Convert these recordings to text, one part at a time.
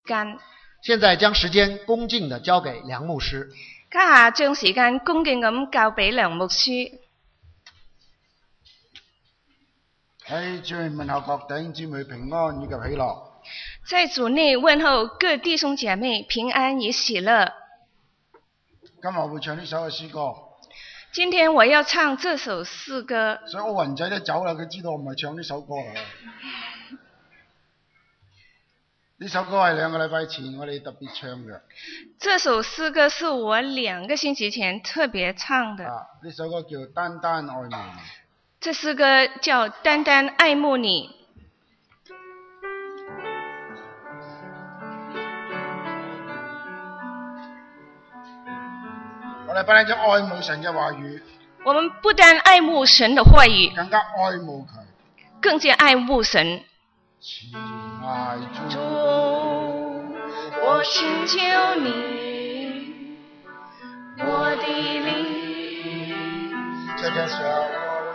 間。 現在將時間恭敬地交給梁牧師。 家下將時間恭敬咁交俾梁牧師。 主問候各弟兄姊妹平安以及喜樂。 在主內問候各弟兄姐妹平安與喜樂。 今日我會唱呢首嘅詩歌。 今天我要唱這首詩歌。 所以奧雲仔都走啦，佢知道我唔係唱呢首歌啦。呢首歌係2個禮拜前我哋特別唱嘅。 這首詩歌是我2個星期前特別唱的。 呢首歌叫《單單愛慕你》。 這詩歌叫《單單愛慕你》。 我哋不單止愛慕神嘅話語， 我們不單愛慕神的話語， 更加愛慕佢， 更加愛慕神。 親愛主， 我尋求你，我的靈， 這個時候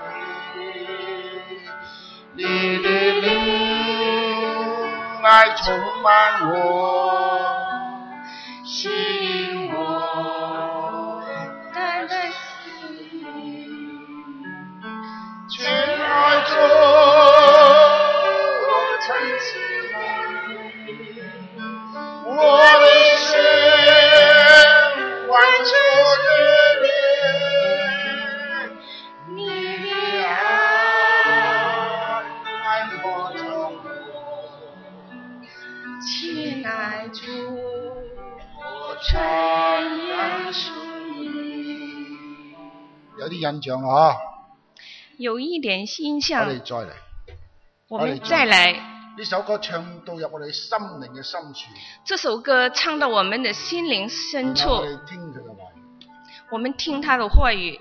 你的靈來充滿我，吸引我， 單單親愛主，我尋求你，我的心完全依戀，你的愛來摸着我， 親愛主，我全然屬你。 有啲印象啦， 有一點印我象。 哋再嚟， 我們再來。 呢首歌唱到入我哋心靈嘅深處， 這首歌唱到我們的心靈深處。 我哋聽佢嘅話語。 我們聽他的話語。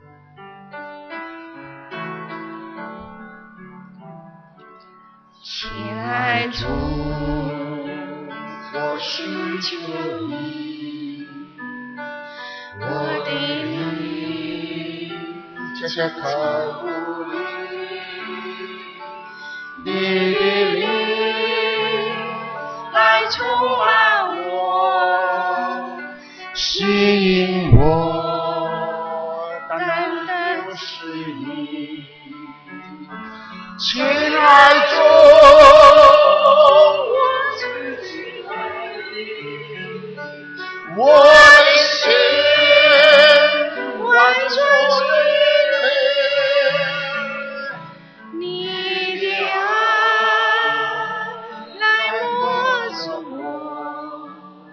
親愛主，我尋求你，我的靈， 這刻無力，你的靈來充滿我，吸引我，單單就是你，親愛主，我最親愛的，我的心完全依戀， 你的愛來摸着我，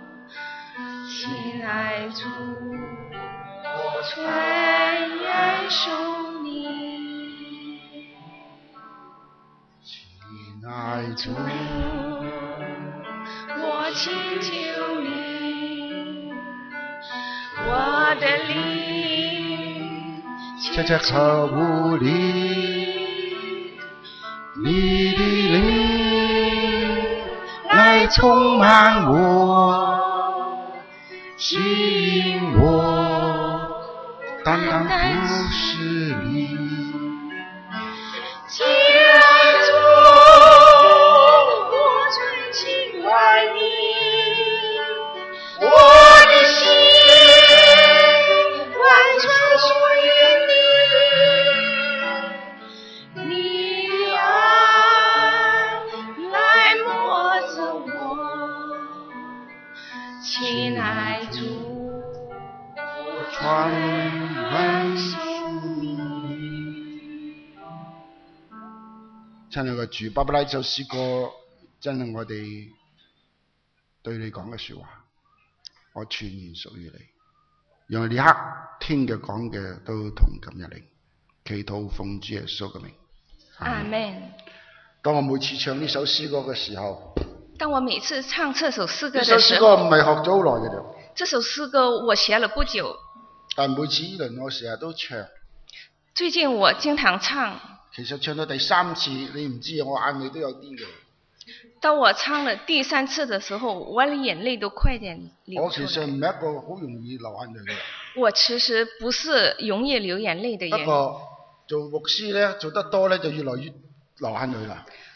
親愛主，我全然屬你。 親愛主， 我請求你，我的靈， 這刻無力，你的靈來充滿我，吸引我，單單不是你。 親愛主，我最親愛你， 我的心完全屬於你， 你的愛來摸着我，親愛主，我全然屬你。親愛嘅主，巴不拉呢首詩歌真係我哋對你講嘅說話，我全然屬於你。讓呢刻聽嘅講嘅都同感一靈，祈禱奉主耶穌嘅名。 阿門。 當我每次唱呢首詩歌嘅時候， 當我每次唱這首詩歌呢首的時詩歌候， 唔係學咗好耐嘅啫， 這首詩歌我學了不久， 但每次呢輪我成日都唱。 最近我經常唱。 其實唱到第3次，你唔知我眼淚都有啲嘅。 當我唱了第3次的時候，我的眼淚都快點流出來。 我其實唔係一個好容易流眼淚嘅人。 我其實不是容易流眼淚的人。 不過做牧師咧，做得多咧就越來越流眼淚啦。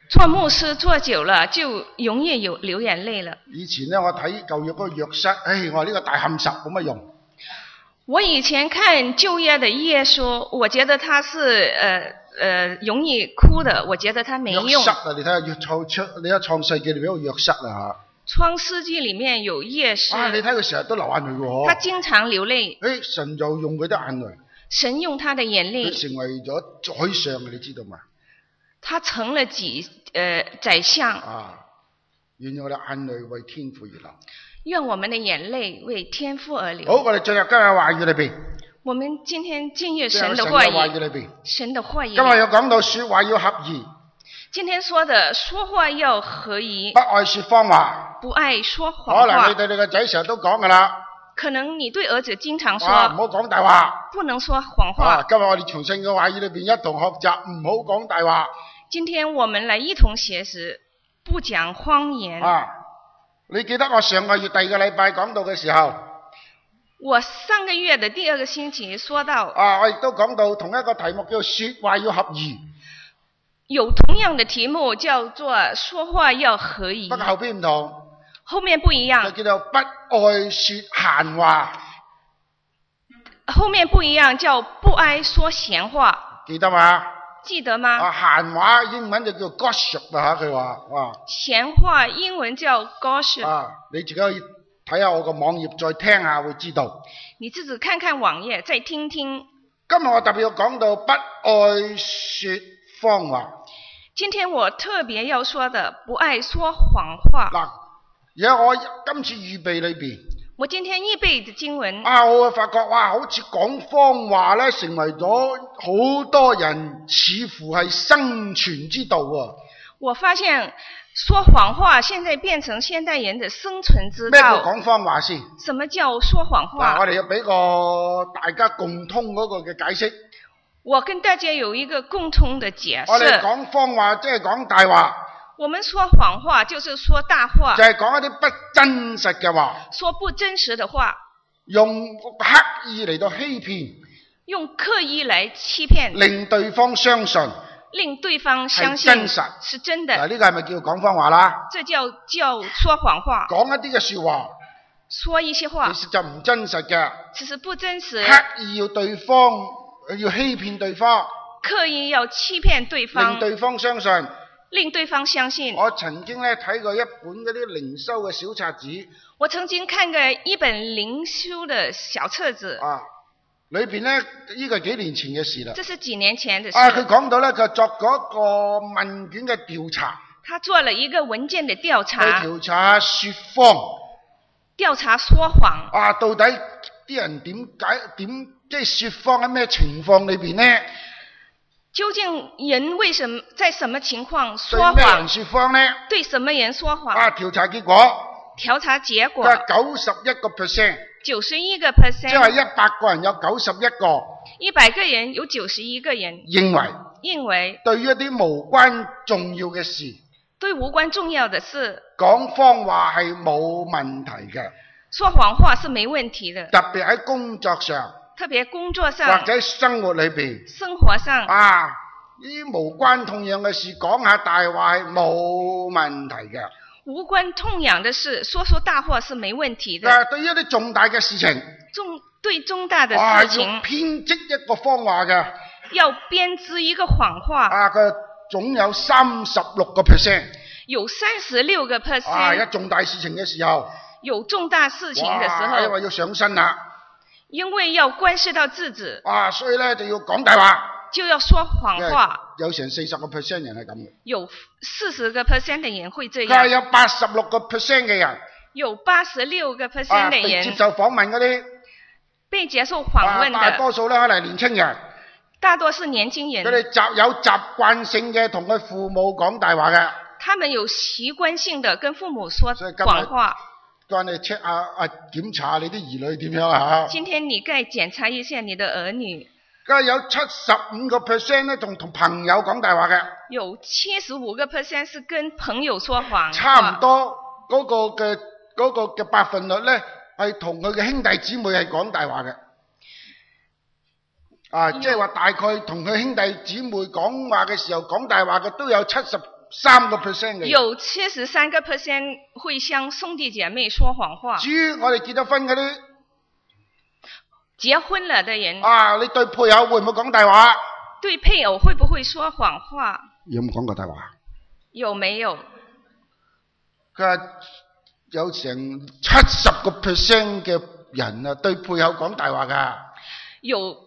做牧師做久了就容易流眼淚了。 以前呢，我睇舊約嗰個約瑟，我話呢個大冚實冇乜用。 我以前看舊約的耶穌，我覺得他是容易哭的，我覺得他沒用。 約瑟啊，你睇下你睇創世記裏邊有約瑟啊嚇。 創世記裡面有耶穌。 你睇佢成日都流眼淚喎。 他經常流淚。 神就用佢啲眼淚。 神用他的眼淚。 佢成為咗宰相，你知道嗎？ 他成了宰相。 願我哋眼淚為天父而流。 願我們的眼淚為天父而流。 好，我哋進入今日話語裏邊。 我們今天進入神的話語裏邊。 神的話語。 今日有講到說話要合宜。 今天說的說話要合宜。 不愛說謊話。 不愛說謊話。 可能你對你個仔成日都講噶啦。 可能你對兒子經常說。 唔好講大話。 不能說謊話。 今日我哋從聖嘅話語裏邊一同學習，唔好講大話。 今天我們來一同學習，不講謊言。 你記得我上個月第二個禮拜講到嘅時候， 我上個月的第二個星期說到， 我亦都講到同一個題目叫說話要合宜， 有同樣的題目叫做說話要合宜， 不過後邊唔同， 後面不一樣， 就叫做不愛說閒話， 後面不一樣叫不愛說閒話， 記得嗎？ 記得嗎？ 閒話英文就叫 gossip 啊，佢話閒話英文叫 gossip。 你自己可以睇下我個網頁再聽下會知道。 你自己看看網頁再聽聽。 今日我特別要講到不愛說謊話。 今天我特別要說的不愛說謊話。 而家我今次預備裏邊。 我今天預備的經文， 我會發覺好似講謊話咧，成為咗好多人似乎係生存之道啊！ 我發現說謊話現在變成現代人的生存之道。 咩叫講謊話先？ 什麼叫說謊話？ 我哋要俾個大家共通嗰個嘅解釋。 我跟大家有一個共通的解釋。 我哋講謊話即係講大話。 我們說謊話就是說大話， 就係講一啲不真實嘅話， 說不真實的話， 用刻意嚟到欺騙， 用刻意來欺騙， 令對方相信， 令對方相信真實是真的。 呢個係咪叫講謊話啦？ 這叫說謊話。 講一啲嘅說話， 說一些話， 其實就唔真實嘅， 其實不真實， 刻意要對方要欺騙對方， 刻意要欺騙對方， 令對方相信。 令對方相信。 我曾經睇過一本嗰啲靈修嘅小冊子。我曾經看過一本靈修嘅小冊子。 裏邊呢個幾年前嘅事啦。 這是幾年前嘅事。 佢講到呢，佢作嗰個問卷嘅調查。 他做了一個文件嘅調查。 去調查說謊。 調查說謊。 到底啲人點即係說謊喺咩情況裏邊呢？ 究竟人為什麼在什麼情況說謊？對咩人說謊呢？對什麼人說謊？ 調查結果。 調查結果。 91%。 91%。 即係100個人有91個。 100個人有91個人。認為。對於一啲無關重要嘅事。對無關重要的事。講謊話係冇問題嘅。說謊話是沒問題的。特別喺工作上。特別工作上或者生活裏邊，生活上呢啲無關痛癢嘅事講下大話係冇問題嘅。無關痛癢嘅事說大話是沒問題的。對於一啲重大嘅事情，對重大的事情，要編織一個謊話嘅，要編織一個謊話。佢總有36%，有36%。有重大事情嘅時候，有重大事情嘅時候，因為要上身啦。因為要關係到自己，所以呢就要講大話，就要說謊話。有成40%人係咁嘅，有40%嘅人會這樣。有86%嘅人，有86%嘅人，被接受訪問嗰啲，被接受訪問的，大多數呢可能係年輕人，大多是年輕人。佢哋有習慣性嘅同佢父母講大話嘅，他們有習慣性的跟父母說謊話。幫你 check 下檢查你啲兒女點樣啊？今天你該檢查一下你的兒女。梗係有75%咧，同朋友講大話嘅。有75%是跟朋友說謊。差唔多嗰個嘅百分率咧，係同佢嘅兄弟姊妹係講大話嘅。即係話大概同佢兄弟姊妹講話嘅時候講大話嘅都有74%。 73%嘅。 有73%會向兄弟姐妹說謊話。 至於我哋結咗婚嗰啲， 結婚了的人啊，你對配偶會唔會講大話？ 對配偶會不會說謊話？ 有冇講過大話？ 有沒有？ 佢話有成70%嘅人啊，對配偶講大話㗎。 有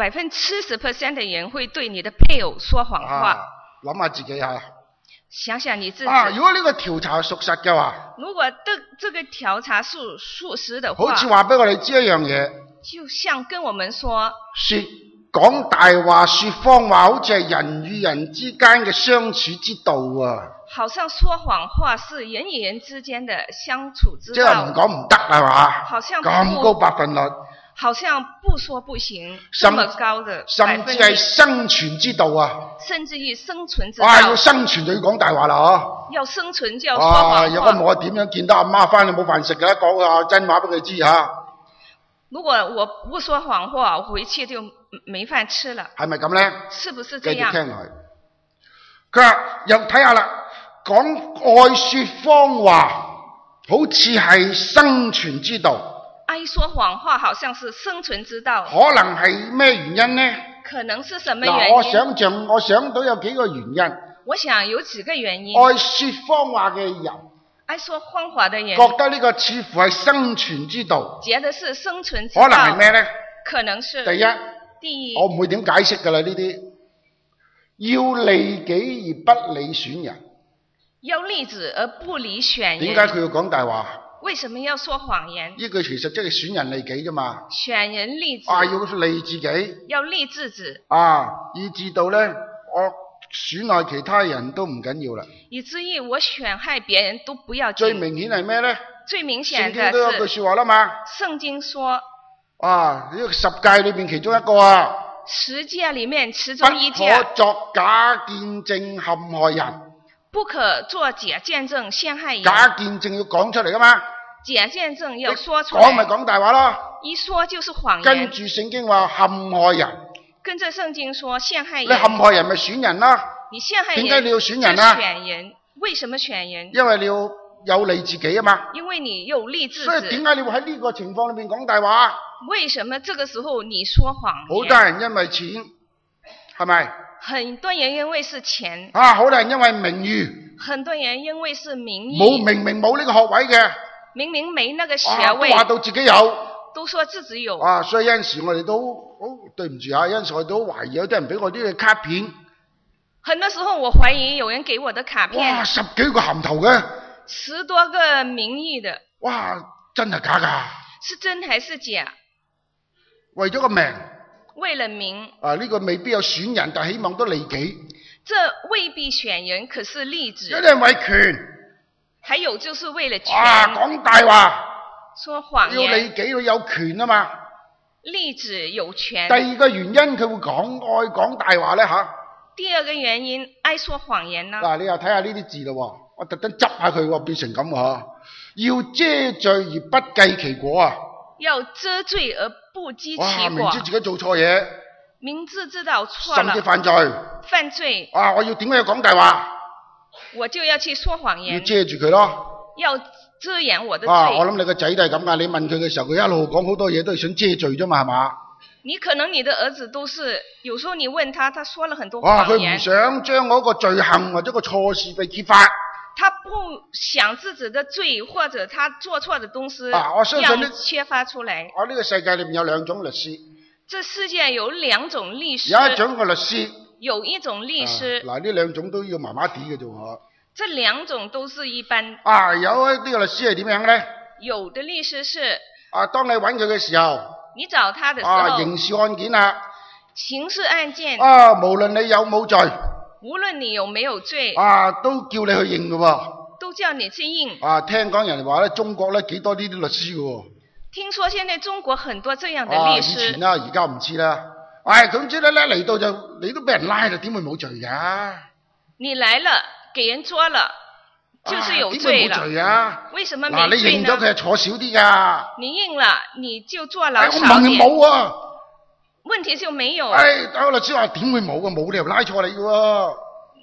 70%的人會對你的配偶說謊話。 諗下自己吓。 想想你自己。 如果呢個調查屬實嘅話， 如果這個調查是屬實的話， 好似話俾我哋知一樣嘢， 就像跟我們說講大話、說謊話，好似係人與人之間嘅相處之道啊。 好像說謊話是人與人之間的相處之道。 即係唔講唔得係嘛？ 好像咁高百分率。 好像不說不行，這麼高的甚至係生存之道啊！ 甚至於生存之道。 要生存就要講大話啦，嗬！ 要生存就要說謊話。 如果我點樣見到阿媽翻去冇飯食嘅，講下真話俾佢知吓。如果我不說謊話，我回去就沒飯吃了。 係咪咁咧？ 是不是這樣？ 繼續聽落去。佢話又睇下啦，講愛說謊話，好似係生存之道。 愛說謊話好像是生存之道， 可能係咩原因呢？ 可能是什麼原因？ 我想到有幾個原因。 我想有幾個原因。 愛說謊話嘅人， 愛說謊話的人， 覺得呢個似乎係生存之道。 覺得是生存之道。 可能係咩呢？ 可能是第一，我唔會點解釋噶啦呢啲，要利己而不理選人。 要利己而不理選人。 點解佢要講大話？ 為什麼要說謊言？ 呢句其實即係選人利己啫嘛。 選人利己。 要利自己。 要利自己。 以至到咧，我損害其他人都唔緊要啦。 以至於我損害別人都不要緊。 最明顯係咩咧？ 最明顯嘅聖經都有句說話啦嘛。 聖經說。 呢個十誡裏邊其中一個啊。 十誡裏面其中一誡。 不可作假見證陷害人。 不可作假見證陷害人。 假見證要講出嚟噶嘛？ 假見證要說出來。 講咪講大話咯。 一說就是謊言。 跟住聖經話陷害人。 跟着聖經說陷害人。 你陷害人咪選人啦？ 你陷害人。 點解你要選人啊？ 選人。為什麼選人？ 因為你要有利自己啊嘛。 因為你有利自己。 所以點解你會喺呢個情況裏面講大話？ 為什麼這個時候你說謊言？ 好多人因為錢，係咪？ 很多人因為是錢。 好多人因為名譽。 很多人因為是名譽。 明明冇呢個學位嘅。 明明沒那個學位。 都話到自己有。 都說自己有。 所以有陣時我哋都對唔住啊，有陣時我哋都懷疑有啲人俾我啲嘅卡片。 很多時候我懷疑有人給我的卡片。 10幾個銜頭嘅。 10多個名義的。 真係假㗎？ 是真還是假？ 為咗個名。 為了名。 呢個未必有選人，但希望都利己。 這未必選人，可是利己。 有啲人為權。 還有就是為了權。 講大話。 說謊言。 要利己，要有權啊嘛。 利己有權。 第二個原因佢會愛講大話咧吓。 第二個原因愛說謊言呢？ 你又睇下呢啲字咯，我特登執下佢，變成咁吓。要遮罪而不計其果啊！ 要遮罪而不計其果。 明知自己做錯嘢。 明知知道錯了。 甚至犯罪。 犯罪。 我要點解要講大話？ 我就要去說謊言。 要遮住佢咯。 要遮掩我的罪。 我諗你個仔都係咁噶，你問佢嘅時候，佢一路講好多嘢都係想遮罪啫嘛，係嘛？ 你可能你的兒子都是，有時候你問他，他說了很多謊言。 佢唔想將嗰個罪行或者個錯事被揭發。 他不想自己的罪或者他做錯的東西， 我相信揭發出來。 呢個世界裏面有兩種律師。 這世界有兩種律師。 有一種嘅律師。 有一種律師。 呢兩種都要麻麻地嘅啫。 這兩種都是一般。 有一啲嘅律師係點樣咧？ 有的律師是。 當你揾佢嘅時候。 你找他的時候。 刑事案件啊。 刑事案件。 無論你有冇罪。 無論你有沒有罪， 都叫你去認嘅喎。 都叫你去認。 聽講人哋話咧，中國咧幾多呢啲律師嘅喎。 聽說現在中國很多這樣的律師。 以前啦，而家唔知啦。總之咧嚟到就你都俾人拉啦，點會冇罪㗎？ 你來了，給人捉了，就是有罪了。 點會冇罪啊？ 為什麼沒罪呢？ 你認咗佢係坐少啲㗎。 你認了，你就坐牢少點。 我問你冇啊。 問題就沒有。 大個律師話點會冇啊？冇理由拉錯你嘅喎。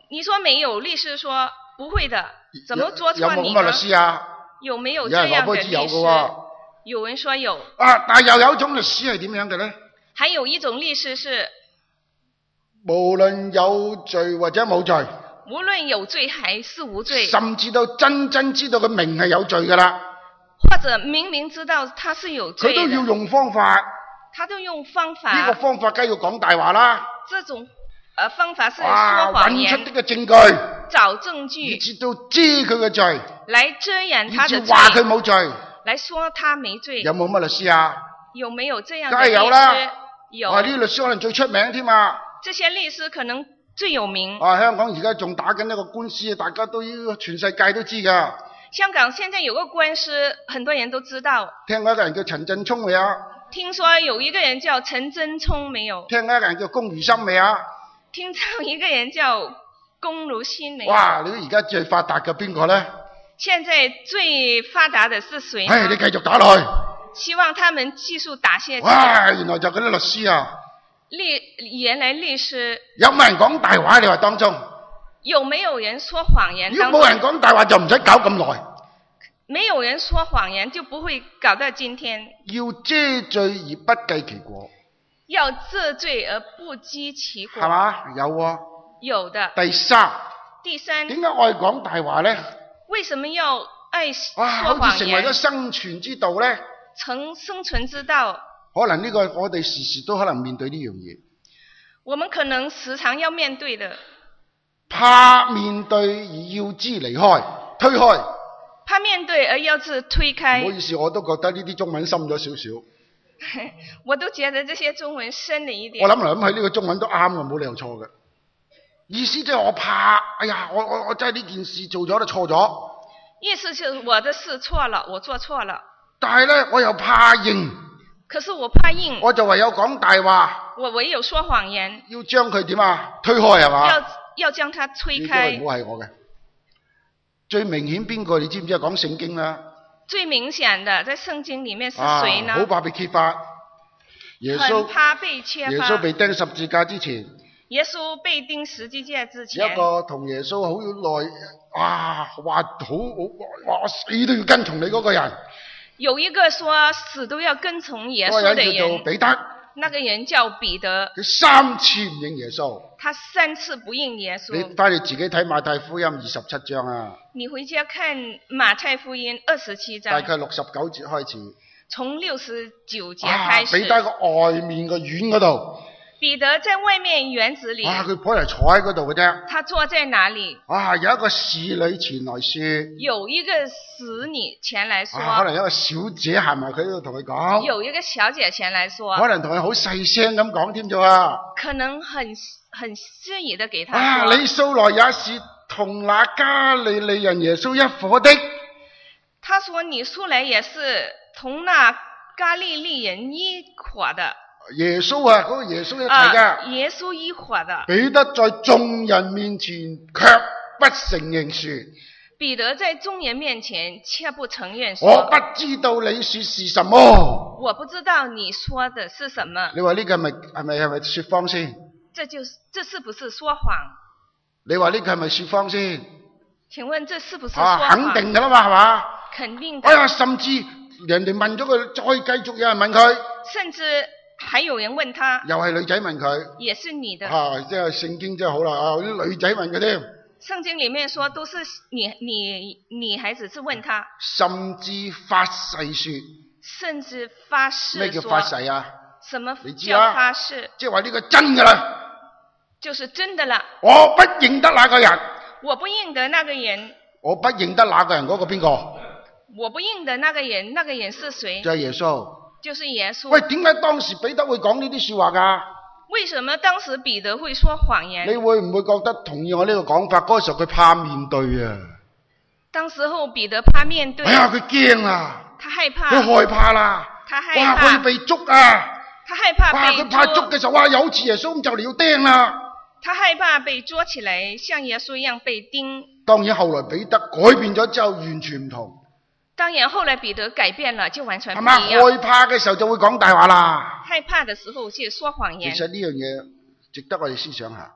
你說沒有，律師說不會的，怎麼捉錯你呢？ 有冇咁嘅律師啊？ 有沒有這樣的律師？有人說有。 啊，但係又有一種律師係點樣嘅呢？ 還有一種律師是無論有罪或者冇罪， 無論有罪還是無罪， 甚至到真知道佢明係有罪噶啦， 或者明知道他是有罪的， 佢都要用方法。 他都用方法。 呢個方法梗係要講大話啦。 這種方法是說謊言， 揾出呢個證據， 找證據， 以至到遮佢嘅罪， 來遮掩他的罪， 以至話佢冇罪， 來說他沒罪。 有冇乜律師啊？ 有沒有這樣的律師？ 梗係有啦。 有。 呢啲律師可能最出名添啊。 這些律師可能最有名。 香港而家仲打緊一個官司，大家都要全世界都知噶。 香港現在有個官司，很多人都知道。 聽過一個人叫陳振聰未啊？ 聽說有一個人叫陳振聰沒有？ 聽過一個人叫龔如心未啊？ 聽到一個人叫龔如心沒有？ 哇！你而家最發達嘅邊個呢？ 現在最發達的是誰呢？ 你繼續打落去。 希望他們繼續打下去。 哇！原來就嗰啲律師啊。 原來律師。 有冇人講大話？你話當中？ 有沒有人說謊言？ 如果冇人講大話，就唔使搞咁耐。 沒有人說謊言，就不會搞到今天。 要遮罪而不計其果。 要遮罪而不計其果。 係嘛？有啊。 有的。 第三。點解愛講大話呢？ 為什麼要愛說謊言？ 好似成為咗生存之道呢？ 成生存之道。 可能呢個我哋時時都可能面對呢樣嘢。 我們可能時常要面對的。 怕面對而要之離開，推開。 怕面對而要之推開。 唔好意思，我都覺得呢啲中文深咗少少。 我都覺得這些中文深了一點。 我諗嚟諗去呢個中文都啱嘅，冇理由錯嘅。意思即係我怕，哎呀，我真係呢件事做咗就錯咗。 意思就是我的事錯了，我做錯了。 但係呢，我又怕認。 可是我怕認。 我就唯有講大話。 我唯有說謊言。 要將佢點啊？推開係嘛？ 要將它推開。 唔好係我嘅。最明顯邊個？你知唔知啊？講聖經啦。最明顯的，在聖經裏面是誰呢？ 好怕被揭發。 很怕被揭發。 耶穌被釘十字架之前。 耶穌被釘十字架之前。 一個同耶穌好耐，話死都要跟從你嗰個人。 有一個說死都要跟從耶穌的人。嗰個人叫做彼得。那個人叫彼得。 佢3次唔認耶穌。 他3次不認耶穌。 你翻去自己睇馬太福音27章啊。 你回家看馬太福音27章。 大概69節開始。 從69節開始。 彼得個外面個院嗰度。 彼得在外面園子裏。 佢本來坐喺嗰度嘅啫。 他坐在哪裏？ 有一個侍女前來說。 有一個使女前來說。 可能有一個小姐行埋佢度同佢講。 有一個小姐前來說。 可能同佢好細聲咁講添啫啊。 可能很私語的給他說。 你素來也是同那加利利人耶穌一夥的。 他說你素來也是同那加利利人一夥的。耶穌啊，嗰個耶穌一齊噶。耶穌一夥的。 彼得在眾人面前卻不承認說。 彼得在眾人面前卻不承認說。 我不知道你說是什麼。 我不知道你說的是什麼。 你話呢個係咪說謊先？ 這是不是說謊？ 你話呢個係咪說謊先？ 請問這是不是說謊？ 肯定噶啦嘛，係嘛？ 肯定的。 甚至人哋問咗佢，再繼續有人問佢。 甚至還有人問他。 又係女仔問佢。 也是女的。 即係聖經真係好啦，啲女仔問佢添。 聖經裏面說都是女孩子是問他。 甚至發誓說。 甚至發誓說。 咩叫發誓啊？ 什麼叫發誓？ 即係話呢個真噶啦。 就是真的啦。 我不認得那個人。 我不認得那個人。 我不認得那個人嗰個邊個？ 我不認得那個人，那個人是誰？ 就係耶穌。 就是耶穌。 喂，點解當時彼得會講呢啲說話噶？ 為什麼當時彼得會說謊言？ 你會唔會覺得同意我呢個講法？嗰時候佢怕面對啊。 當時候彼得怕面對。 佢驚啦。 他害怕。 佢害怕啦。 他害怕。 佢被捉啊。 他害怕被捉。 佢怕捉嘅時候，有似耶穌咁就嚟要釘啦。 他害怕被捉起來，像耶穌一樣被釘。 當然後來彼得改變咗之後，完全唔同。 當然後來彼得改變了，就完全不一樣。 害怕嘅時候就會講大話啦。 害怕的時候就說謊言。 其實呢樣嘢值得我哋思想下。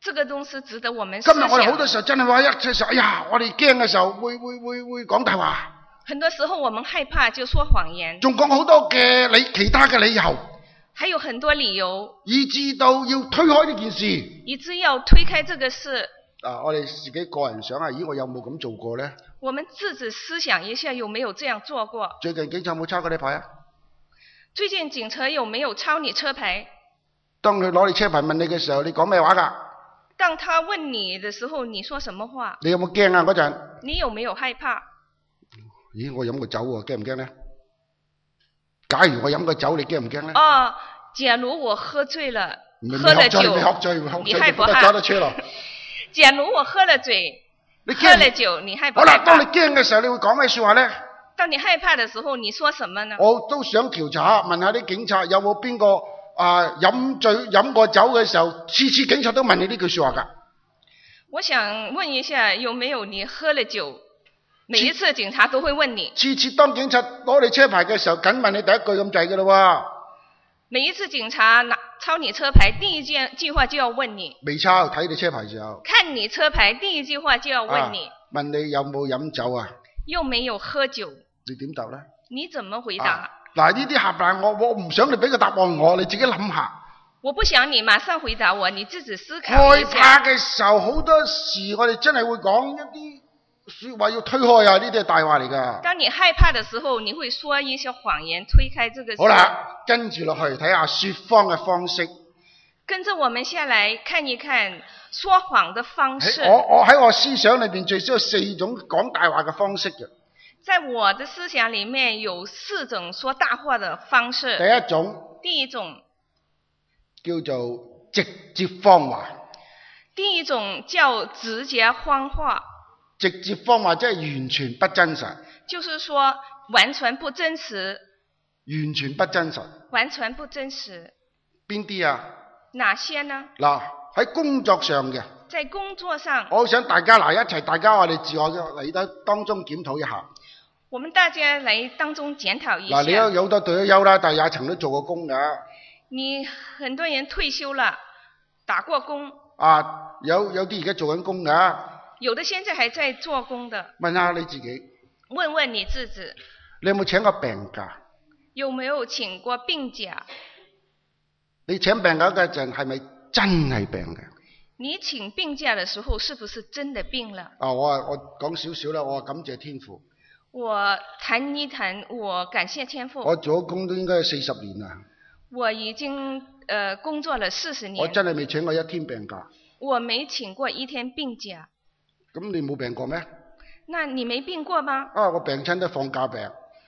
這個東西值得我們思想。 今日我哋好多時候真係話一隻時候，哎呀，我哋驚嘅時候會講大話。 很多時候我們害怕就說謊言。 仲講好多嘅其他嘅理由。 還有很多理由。 以致到要推開呢件事。 以致要推開這個事。 我哋自己個人想下，咦，我有冇咁做過呢？ 我們自己思想一下，有沒有這樣做過？ 最近警察有冇抄過你牌啊？ 最近警察有沒有抄你車牌？ 當佢攞你車牌問你嘅時候，你講咩話㗎？ 當他問你的時候，你說什麼話？ 你有冇驚啊嗰陣？ 你有沒有害怕？ 咦，我飲過酒喎，驚唔驚呢？假如我飲過酒，你驚唔驚呢？ 假如我喝醉了，喝了酒，你害不害？假如我喝了醉，喝了酒，你害不害怕？好啦， 當你驚嘅時候，你會講咩說話呢？ 當你害怕的時候，你說什麼呢？ 我都想調查下，問下啲警察有冇邊個飲過酒嘅時候，次次警察都問你呢句說話㗎。 我想問一下，有沒有你喝了酒，每一次警察都會問你？ 次次當警察攞你車牌嘅時候，緊問你第一句咁滯㗎啦喎。 每一次警察抄你車牌，第一句話就要問你。 未抄，睇你車牌時候。 看你車牌，第一句話就要問你。 問你有冇飲酒啊？ 又沒有喝酒。 你點答呢？ 你怎麼回答？ 嗱，呢啲合辦我唔想你俾個答案我，你自己諗下。 我不想你馬上回答我，你自己思考一下。 害怕嘅時候，好多時我哋真係會講一啲說話要推開啊，呢啲係大話嚟噶。 當你害怕的時候，你會說一些謊言推開這個事。 好啦，跟住落去睇下說謊嘅方式。 跟着我們下來看一看說謊的方式。 我喺我思想裏邊最少有4種講大話嘅方式嘅。 在我的思想裏面有4種說大話的方式。 第一種叫做直接謊話。 第一種叫直接謊話。 直接謊話即係完全不真實。 就是說完全不真實。 完全不真實。 完全不真實。 邊啲啊？ 哪些呢？ 嗱，喺工作上嘅。 在工作上。 我想大家一齊，大家我哋自我嚟到當中檢討一下。 我們大家來當中檢討一下。 嗱，你有好多退咗休啦，但係也曾都做過工㗎。 你很多人退休了，打過工。 有啲而家做緊工㗎。 有的現在還在做工的。 問下你自己。 問問你自己。 你有冇請過病假？ 有沒有請過病假？ 你請病假嗰陣係咪真係病嘅？ 你請病假的時候是不是真的病了？ 我講少少啦，我感謝天父。 我談一談，我感謝天父。 我做咗工都應該有40年啦。 我已經工作了40年。 我真係未請過1天病假。 我沒請過1天病假。 咁你冇病過咩？ 那你沒病過嗎？ 我病親都放假病。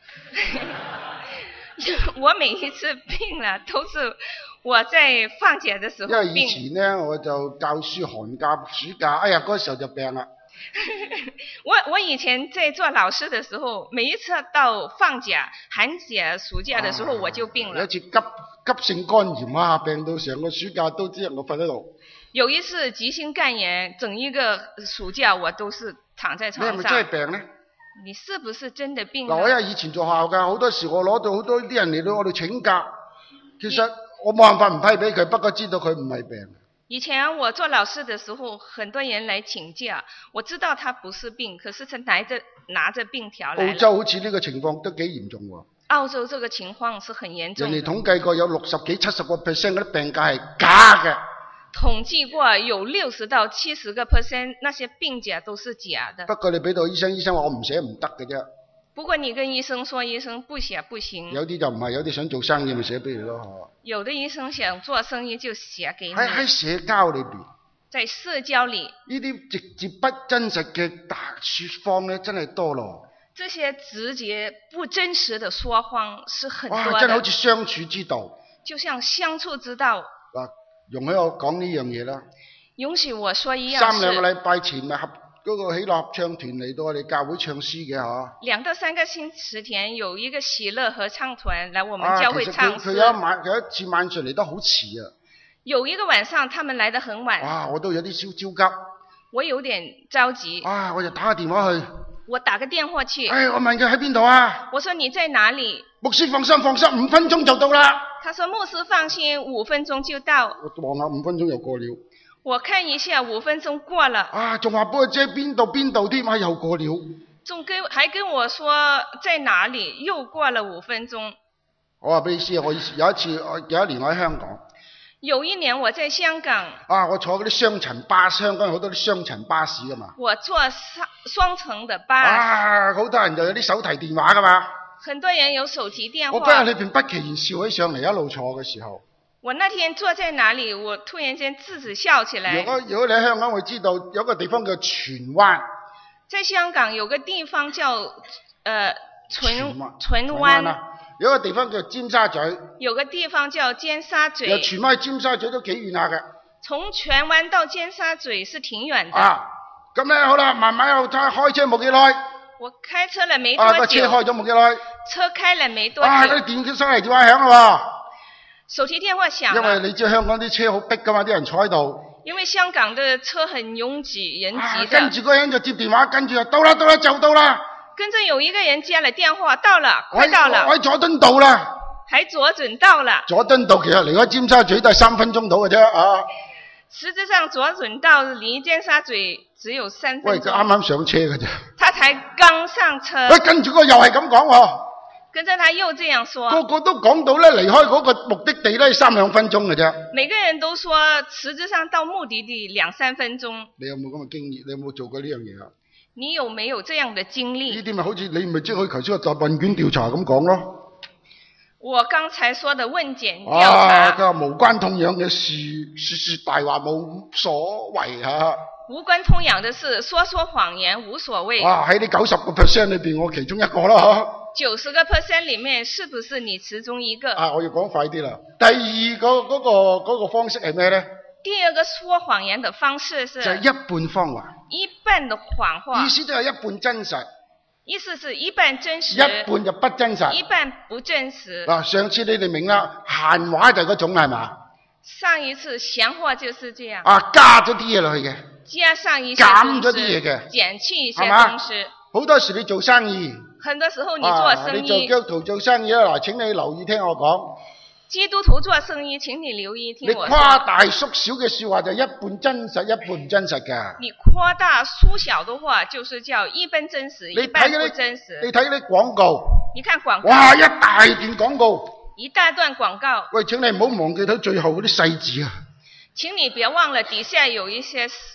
我每一次病了都是我在放假的時候病。 因為以前呢，我就教書寒假暑假，哎呀嗰時候就病啦。 我以前在做老師的時候，每一次到放假寒假暑假的時候我就病了。 有一次急性肝炎啊，病到成個暑假都只能夠瞓喺度。有一次急性肝炎，整一個暑假我都是躺在床上。 你係咪真係病呢？ 你是不是真的病？ 我因為以前做學校㗎，好多時我攞到好多啲人嚟到我度請假，其實我冇辦法唔批俾佢，不過知道佢唔係病。 以前我做老師的時候，很多人來請假，我知道他不是病，可是他拿着病條來。澳洲好似呢個情況都幾嚴重喎。 澳洲這個情況是很嚴重的。 人哋統計過有60幾70%嗰啲病假係假嘅。 統計過有60到70%那些病假都是假的。 不過你俾到醫生話我唔寫唔得嘅啫。 不過你跟醫生說，醫生不寫不行。 有啲就唔係，有啲想做生意咪寫俾你咯。 有的醫生想做生意就寫給你。 喺社交裏邊。 在社交裏。 呢啲直接不真實嘅大說謊咧，真係多咯。 這些直接不真實的說謊是很多的。 真係好似相處之道。 就像相處之道。 容許我講呢樣嘢啦。 容許我說一樣事。3 兩個禮拜前咪嗰個喜樂合唱團嚟到我哋教會唱詩嘅嗬。2 到3個星期前有一個喜樂合唱團來我們教會唱詩。 佢有一次晚上嚟得好遲啊。 有一個晚上他們來得很晚。 我都有啲小焦急。 我有點着急。 我就打個電話去。 我打個電話去。 我問佢喺邊度啊？ 我說你在哪裡？ 牧師放心，5分鐘就到啦。 他說牧師放心，5分鐘就到。 我望下5分鐘又過了。 我看一下5分鐘過了。 啊，仲話幫佢遮邊度添，啊又過了。 還跟我說在哪裡，又過了5分鐘。 我話俾你知，有一年我喺香港。 有一年我在香港。 啊，我坐嗰啲雙層巴士，香港有好多啲雙層巴士噶嘛。 我坐雙層的巴士。 啊，好多人就有啲手提電話噶嘛。 很多人有手提電話。 我嗰日裏邊不期然笑起上嚟，一路坐嘅時候。 我那天坐在哪裡，我突然間自己笑起來。 如果你喺香港會知道有個地方叫荃灣。 在香港有個地方叫荃灣。 有個地方叫尖沙咀。 有個地方叫尖沙咀。 由荃灣去尖沙咀都幾遠下嘅。 從荃灣到尖沙咀是挺遠的。 啊，咁咧好啦，慢慢又開車冇幾耐。我開車了沒多久。 個車開咗冇幾耐。 車開了沒多久。 啊，嗰啲電話嚟電話響啦喎。 手提電話響。 因為你知香港啲車好逼噶嘛，啲人坐喺度。 因為香港的車很擁擠，人擠的。 跟住嗰人就接電話，跟住就到啦，就到啦。 跟着有一個人接了電話，到了，快到了。 我喺佐敦道啦。 還左準到了。佐敦道其實離開尖沙咀都係3分鐘到嘅啫啊。 實際上左準道離尖沙咀只有3分鐘。 喂，佢啱啱上車嘅啫。 他才剛上車。 喂，跟住個又係咁講喎。 跟着他又這樣說。 個個都講到咧，離開嗰個目的地咧3-2分鐘嘅啫。 每個人都說，實質上到目的地2-3分鐘。 你有冇咁嘅經驗？你有冇做過呢樣嘢啊？ 你有沒有這樣的經歷？ 呢啲咪好似你咪即係佢頭先個問卷調查咁講咯。 我剛才說的問卷調查。 佢話無關痛癢嘅事，說大話冇所謂嚇。 無關痛癢的事，說謊言無所謂。 哇！喺呢90% 裏邊，我其中一個啦。 90% 裏面，是不是你其中一個？ 啊，我要講快啲啦。第二嗰個方式係咩咧？ 第二個說謊言的方式是？ 就係一半謊話。 一半的謊話。 意思就係一半真實。 意思是一半真實。 一半就不真實。 一半不真實。 嗱，上次你哋明啦，閒話就係嗰種係嘛？ 上一次閒話就是這樣。 啊，加咗啲嘢落去嘅。 加上一些減咗啲嘢嘅。 減去一些東西。 好多時你做生意。 很多時候你做生意。 你做基督徒做生意啦，嗱，請你留意聽我講。 基督徒做生意，請你留意聽我說。 你誇大縮小嘅說話就一半真實，一半唔真實㗎。 你誇大縮小的話，就是叫一半真實，一半不真實。 你睇啲廣告。 你看廣告。 哇，一大段廣告。 一大段廣告。 喂，請你唔好忘記睇最後嗰啲細字啊。請你別忘了底下有一些小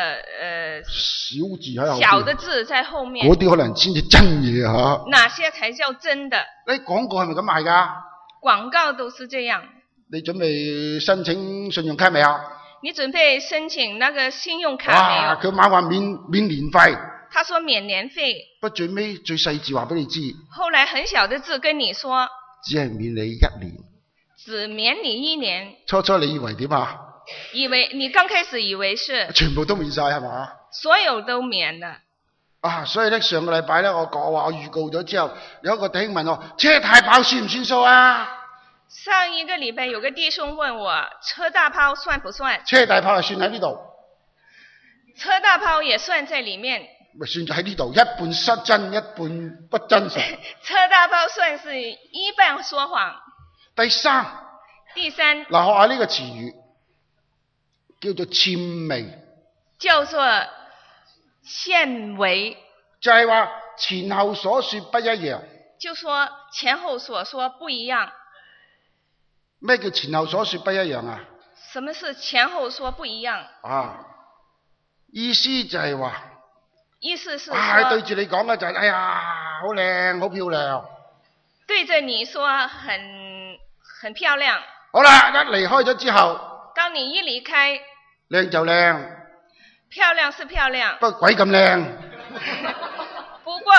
字喺後面。 小的字在後面。 嗰啲可能先至真嘢吓。 哪些才叫真的？ 你廣告係咪咁賣㗎？ 廣告都是這樣。 你準備申請信用卡未啊？ 你準備申請那個信用卡沒有？ 佢猛話免年費。 他說免年費。 不最尾最細字話俾你知。 後來很小的字跟你說。 只係免你1年。 只免你1年。 初你以為點啊？ 你剛開始以為是。全部都免晒係嘛？ 所有都免了。 所以咧上個禮拜咧我預告咗之後，有一個弟兄問我車大炮算唔算數啊？ 上一個禮拜有個弟兄問我車大炮算不算？ 車大炮係算喺呢度。 車大炮也算在裡面。 咪算喺呢度，一半失真，一半不真實。 車大炮算是一半說謊。第三。 嗱，學下呢個詞語叫做諂媚。 叫做諂媚。 就係話前後所說不一樣。 就說前後所說不一樣。 咩叫前後所說不一樣啊？ 什麼是前後說不一樣？ 意思就係話。 意思是對住你講嘅就係，哎呀，好靚，好漂亮。 對着你說很漂亮。 好啦，一離開咗之後。 當你一離開。 靚就靚。 漂亮是漂亮。 不過鬼咁靚。 不過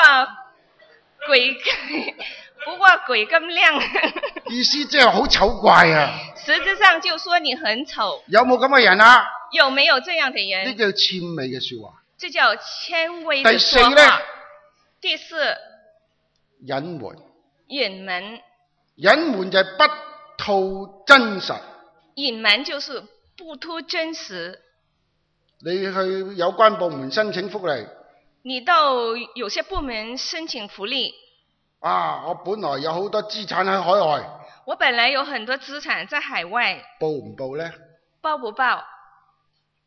鬼咁靚。 意思即係好醜怪啊。 實質上就說你很醜。 有冇咁嘅人啊？ 有沒有這樣的人？ 呢叫諂媚嘅說話。這叫諂媚的說話。第四， 隱瞞。 隱瞞就係不吐真實。 隱瞞就是不吐真實。 你去有關部門申請福利。 你到有些部門申請福利。 我本來有好多資產喺海外。 我本來有很多資產在海外。 報唔報呢？ 報不報？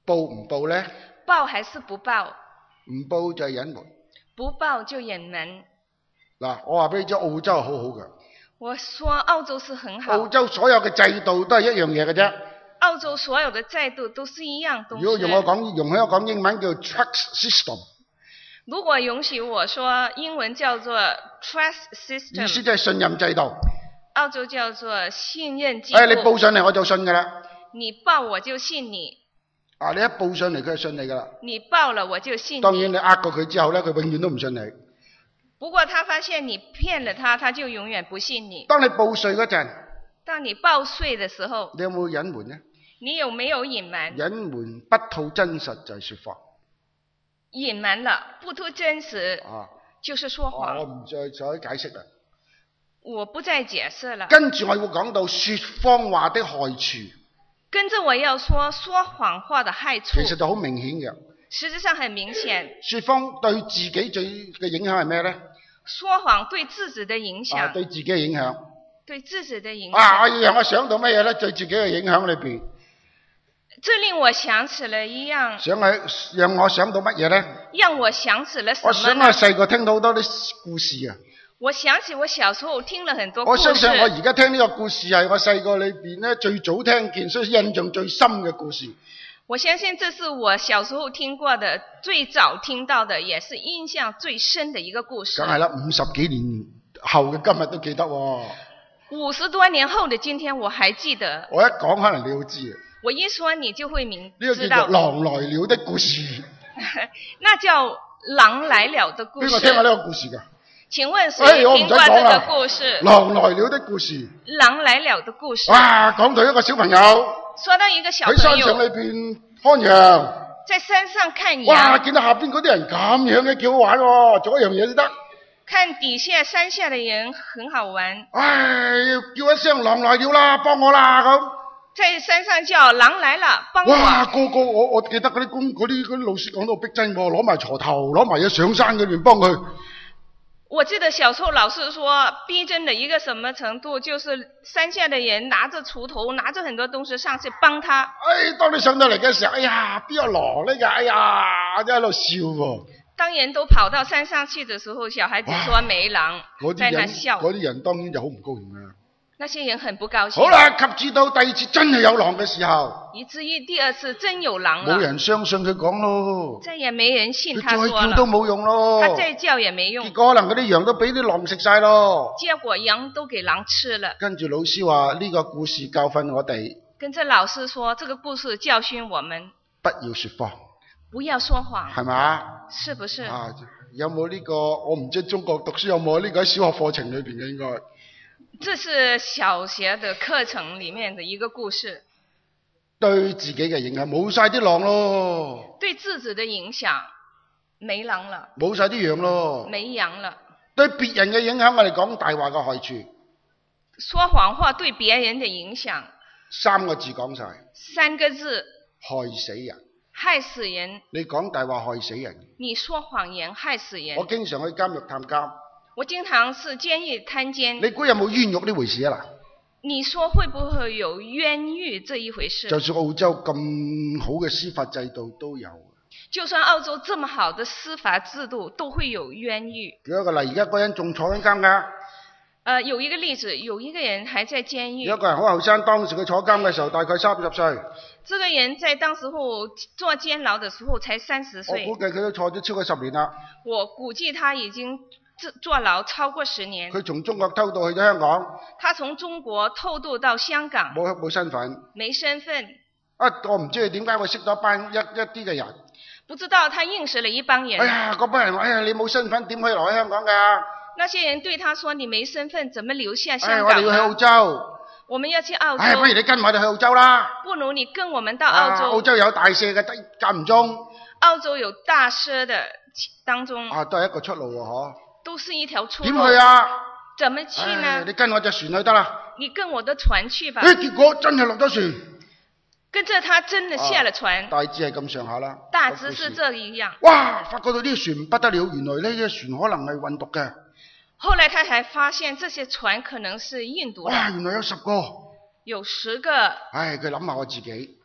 報唔報呢？ 報還是不報？ 唔報就係隱瞞。 不報就隱瞞。 嗱，我話俾你知，澳洲係好好嘅。 我說澳洲是很好。 澳洲所有嘅制度都係一樣嘢嘅啫。 澳洲所有嘅制度都是一樣東西。 如果容許我講英文叫 trust system。 如果允許我說英文叫做 trust system。 意思即係信任制度。 澳洲叫做信任制度。 你報上嚟我就信㗎啦。 你報我就信你。 你一報上嚟佢就信你㗎啦。 你報了我就信你。 當然你呃過佢之後咧，佢永遠都唔信你。 不過他發現你騙了他，他就永遠不信你。 當你報稅嗰陣， 當你報稅的時候， 你有冇隱瞞呢？ 你有沒有隱瞞？ 隱瞞不吐真實就係說謊。 隱瞞了不吐真實，就是說謊。 我唔再解釋啦。 我不再解釋了。 跟住我會講到說謊話的害處。 跟着我要說謊話的害處。 其實就好明顯嘅。 實際上很明顯。 說謊對自己最嘅影響係咩呢？ 說謊對自己的影響。 對自己嘅影響。 對自己的影響。 讓我想到乜嘢呢？對自己嘅影響裏邊。 這令我想起了一樣。 讓我想到乜嘢呢？ 讓我想起了什麼呢？ 我想我細個聽到好多啲故事啊。 我想起我小時候聽了很多故事。 我相信我而家聽呢個故事係我細個裏邊咧最早聽見，所以印象最深嘅故事。 我相信這是我小時候聽過的最早聽到的，也是印象最深的一個故事。 梗係啦，50幾年後嘅今日都記得喎。 50多年後的今天我還記得。 我一講可能你會知。 我一說你就會知道。 呢個叫做狼來了的故事。 那叫狼來了的故事。邊個聽過呢個故事㗎？ 請問誰聽過這個故事？ 狼來了的故事。 狼來了的故事。 哇，講到一個小朋友。 說到一個小朋友。 喺山上裏邊看羊。 在山上看羊。 哇，見到下邊嗰啲人咁樣嘅，幾好玩喎！做一樣嘢先得。 看底下山下的人很好玩。 叫一聲狼來了啦，幫我啦咁。 在山上叫狼來了，幫我。 哇，個我記得嗰啲老師講到逼真喎，攞埋鋤頭，攞埋嘢上山嗰邊幫佢。 我記得小時候老師說逼真的一個什麼程度，就是山下的人拿着鋤頭，拿着很多東西上去幫他。當你上到嚟嘅時候，哎呀，邊有狼呢？哎呀，真喺度笑喎。 當人都跑到山上去的時候，小孩子說沒狼，在那笑。 嗰啲人當然就好唔高興啦。 那些人很不高興。 好啦，及至到第二次真係有狼嘅時候， 以至於第二次真有狼了， 冇人相信佢講咯， 再也沒人信他說了， 再叫都冇用咯， 他再叫也沒用， 結果可能嗰啲羊都俾啲狼食晒咯， 結果羊都給狼吃了。 跟住老師話呢個故事教訓我哋， 跟着老師說這個故事教訓我們， 不要說謊， 不要說謊， 係嘛？ 是不是？ 有冇呢個？我唔知中國讀書有冇呢個喺小學課程裏邊嘅應該。 這是小學的課程裏面的一個故事。 對自己嘅影響冇晒啲狼咯。 對自己的影響沒狼了。 冇晒啲羊咯。 沒羊了。 對別人嘅影響，我哋講大話嘅害處。 說謊話對別人的影響。 三個字講晒。 三個字。 害死人。 害死人。 你講大話害死人。 你說謊言害死人。 我經常去監獄探監。 我經常是監獄探監。 你估有冇冤獄呢回事啊？嗱， 你說會不會有冤獄這一回事？ 就算澳洲咁好嘅司法制度都有。 就算澳洲這麼好的司法制度都會有冤獄。舉一個例，而家嗰人仲坐緊監㗎。 有一個例子，有一個人還在監獄。 有一個人好後生，當時佢坐監嘅時候大概30歲。 這個人在當時候坐監牢的時候才30歲。 我估計佢都坐咗超過10年啦。 我估計他已經坐牢超過10年。 佢從中國偷渡去咗香港。 他從中國偷渡到香港。冇身份。 沒身份。 我唔知佢點解會識咗一啲嘅人。 不知道他認識了一幫人。 哎呀，嗰班人話，你冇身份點可以留喺香港㗎？ 那些人對他說：你沒身份，怎麼留下香港？ 我哋要去澳洲。 我們要去澳洲。 不如你跟我哋去澳洲啦。 不如你跟我們到澳洲。 澳洲有大赦嘅，間唔中。 澳洲有大赦的當中。 都係一個出路喎，嗬。 都是一條出路。 點去啊？ 怎麼去呢？ 你跟我隻船去得啦。 你跟我的船去吧。 結果真係落咗船。 跟着他真的下了船。 大致係咁上下啦。 大致是這一樣。 哇！發覺到呢個船不得了，原來呢啲船可能係運毒嘅。 後來他才發現這些船可能是運毒的。 哇！原來有10個。 有10個。 佢諗下我自己。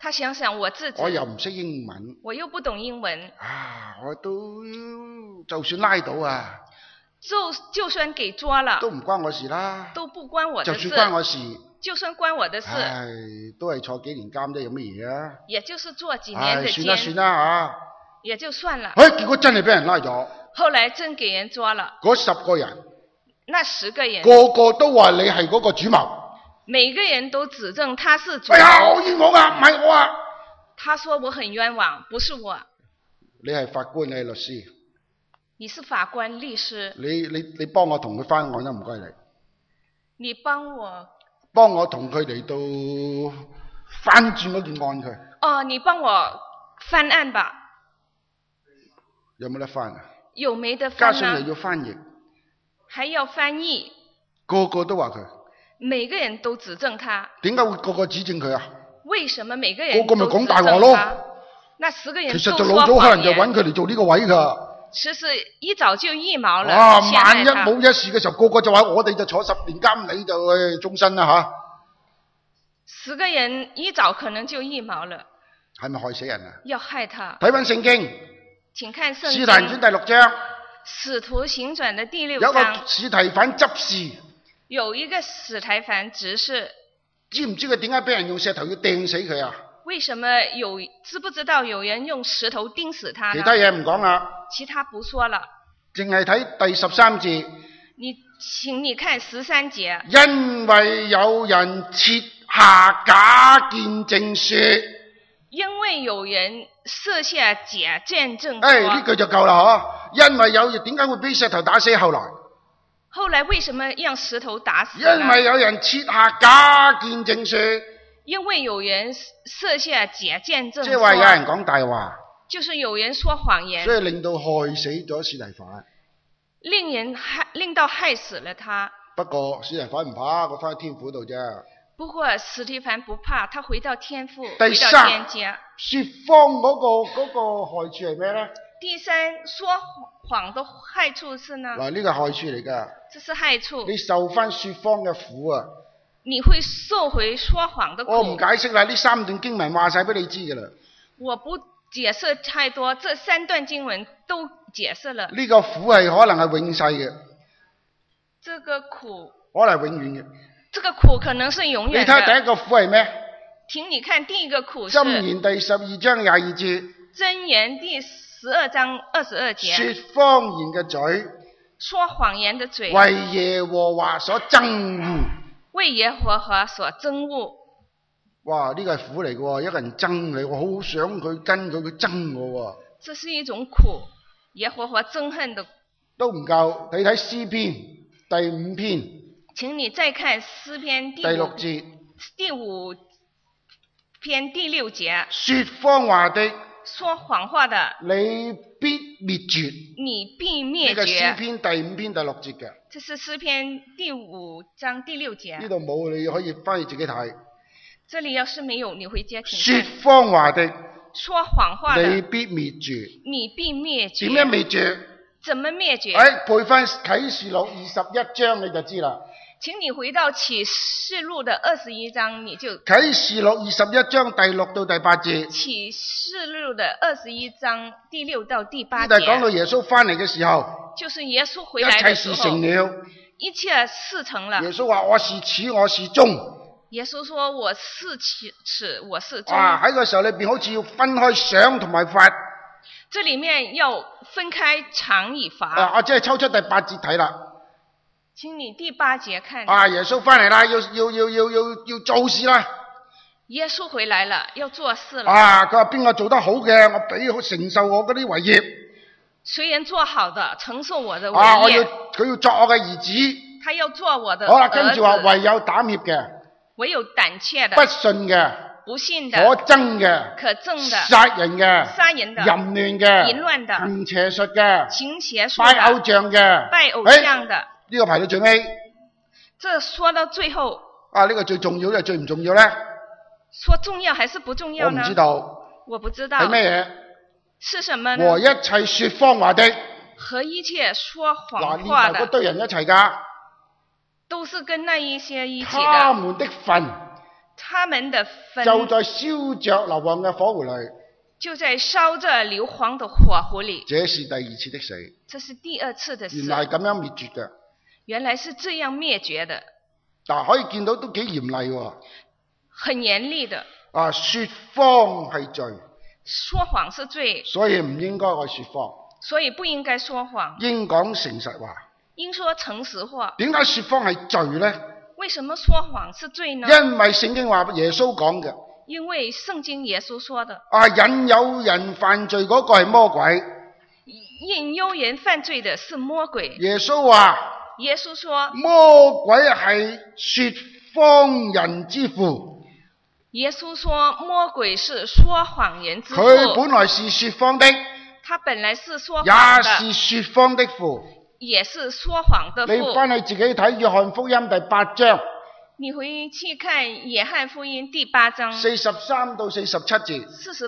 他想想我自己， 我又唔識英文， 我又不懂英文啊，我都就算拉到啊， 就算給抓了， 都唔關我事啦， 都不關我的事， 就算關我事， 就算關我的事， 唉，都係坐幾年監啫，有乜嘢啊？ 也就是坐幾年的監， 算啦啊， 也就算了。 結果真係俾人拉咗， 後來真給人抓了， 嗰10個人， 那10個人， 個個都話你係嗰個主謀， 每個人都指證他是主謀。 哎呀，我冤枉啊，唔係我啊！ 他說我很冤枉，不是我。 你係法官，你係律師。 你是法官、律師。 你幫我同佢翻案啦，唔該你。 你幫我同佢嚟到翻轉嗰件案佢。 哦，你幫我翻案吧。 有冇得翻啊？ 有沒得翻啊？ 加上又要翻譯。 還要翻譯。 個個都話佢。 每個人都指證他。點解會個個指證佢啊？ 為什麼每個人個個咪講大話咯？ 那10個人其實就老早可能就揾佢嚟做呢個位㗎。 其實一早就預謀了。 啊，萬一冇一事嘅時候，個個就話我哋就坐10年監，你就終身啦嚇。10個人一早可能就預謀了。 係咪害死人啊？ 要害他。 睇返聖經。 請看聖經。 使徒行傳第6章。 使徒行傳的第6章。 有個司提反執事。 有一個司提反執事。 知唔知佢點解俾人用石頭要掟死佢啊？ 為什麼知不知道有人用石頭釘死他呢？ 其他嘢唔講啦。 其他不說了。淨係睇第13節。 請你看13節。 因為有人設下假見證說。 因為有人設下假見證。 呢句就夠啦嗬。因為有人點解會俾石頭打死？後來為什麼讓石頭打死？ 因為有人設下假見證說。 因為有人設下假見證。 即係話有人講大話。 就是有人說謊言。 所以令到害死咗司提反。 令到害死了他。 不過司提反唔怕，佢翻去天父度啫。 不過司提反不怕，他回到天父， 回到天家。說謊嗰個害處係咩呢？ 第3，說謊的害處是呢？ 嗱，呢個害處嚟噶。 這是害處。你受翻說謊嘅苦啊！ 你會受回說謊的苦。 我唔解釋啦，呢3段經文話晒俾你知噶啦。 我不解釋太多，這3段經文都解釋了。 呢個苦係可能係永世嘅。 這個苦可能係永遠嘅。 這個苦可能是永遠的。 你睇第一個苦係咩？ 請你看第一個苦是。 箴言第12章22節。 箴言第12章22節。說謊言嘅嘴。 說謊言的嘴。 為耶和華所憎惡。 為耶和華所憎惡。 哇！呢個係苦嚟嘅，一個人憎你，我好想佢跟佢憎我。 這是一種苦，耶和華憎恨的。都唔夠，你睇詩篇第5篇。 請你再看詩篇第 6節。 第5篇第6節。 說謊話的。 說謊話的。 你必滅絕。 你必滅絕。呢個詩篇第5篇第6節嘅。 這是詩篇第5章第6節。 呢度冇，你可以翻去自己睇。 這裡要是沒有，你回家聽。 說謊話的。 說謊話的。 你必滅絕。 你必滅絕。 點樣滅絕？ 怎麼滅絕？ 背翻啟示錄21章你就知啦。 請你回到啟示錄的21章，你就。 啟示錄21章第6到第8節。 啟示錄的21章第6到第8節。 就係講到耶穌翻嚟嘅時候。 就是耶穌回來嘅時候。 一切事成了。 一切事成了。 耶穌話：我是始，我是終。 耶穌說：我是始，我是終。 喺個時候裏邊，好似要分開賞同埋罰。 這裡面要分開賞與罰。 我即係抽出第8節睇啦。 請你第8節看。 耶穌翻嚟啦，要做事啦。 耶穌回來了，要做事了。 佢話邊個做得好嘅，我俾佢承受我嗰啲遺業。 誰人做好的，承受我的遺業。 佢要作我嘅兒子。 他要做我的兒子。 好啦，跟住話唯有膽怯嘅。 唯有膽怯的。 不信嘅。 不信的。 可憎嘅。 可憎的。 殺人嘅。 殺人的。 淫亂嘅。 淫亂的。 行邪術嘅。 行邪術。 拜偶像嘅。 拜偶像的。 呢個排到最尾。 這說到最後。 呢個最重要定係最唔重要咧？ 說重要還是不重要呢？ 我唔知道。 我不知道。 係咩嘢？ 是什麼呢？ 和一切說謊話的。 和一切說謊話的。 嗰堆人一齊噶。 都是跟那一些一起的。 他們的份他們的墳就在燒着硫磺嘅火湖裏， 就在燒着硫磺的火湖裏。 這是第二次的死， 這是第二次的死。 原來咁樣滅絕嘅。 原來是這樣滅絕的。 嗱，可以見到都幾嚴厲喎。 很嚴厲的。 啊，說謊係罪。 說謊是罪。 所以唔應該愛說謊。 所以不應該說謊。 應講誠實話。 應說誠實話。 點解說謊係罪呢？ 為什麼說謊是罪呢？ 因為聖經話耶穌講嘅。 因為聖經耶穌說的。 啊，引誘人犯罪嗰個係魔鬼。 引誘人犯罪的是魔鬼。 耶穌話。 耶穌說。 魔鬼係說謊人之父。 耶穌說魔鬼是說謊人之父。 佢本來是說謊的。 他本來是說謊的。 也是說謊的父。 也是說謊的父。 你翻去自己睇約翰福音第8章。 你回去看約翰福音第8章。 43到47節。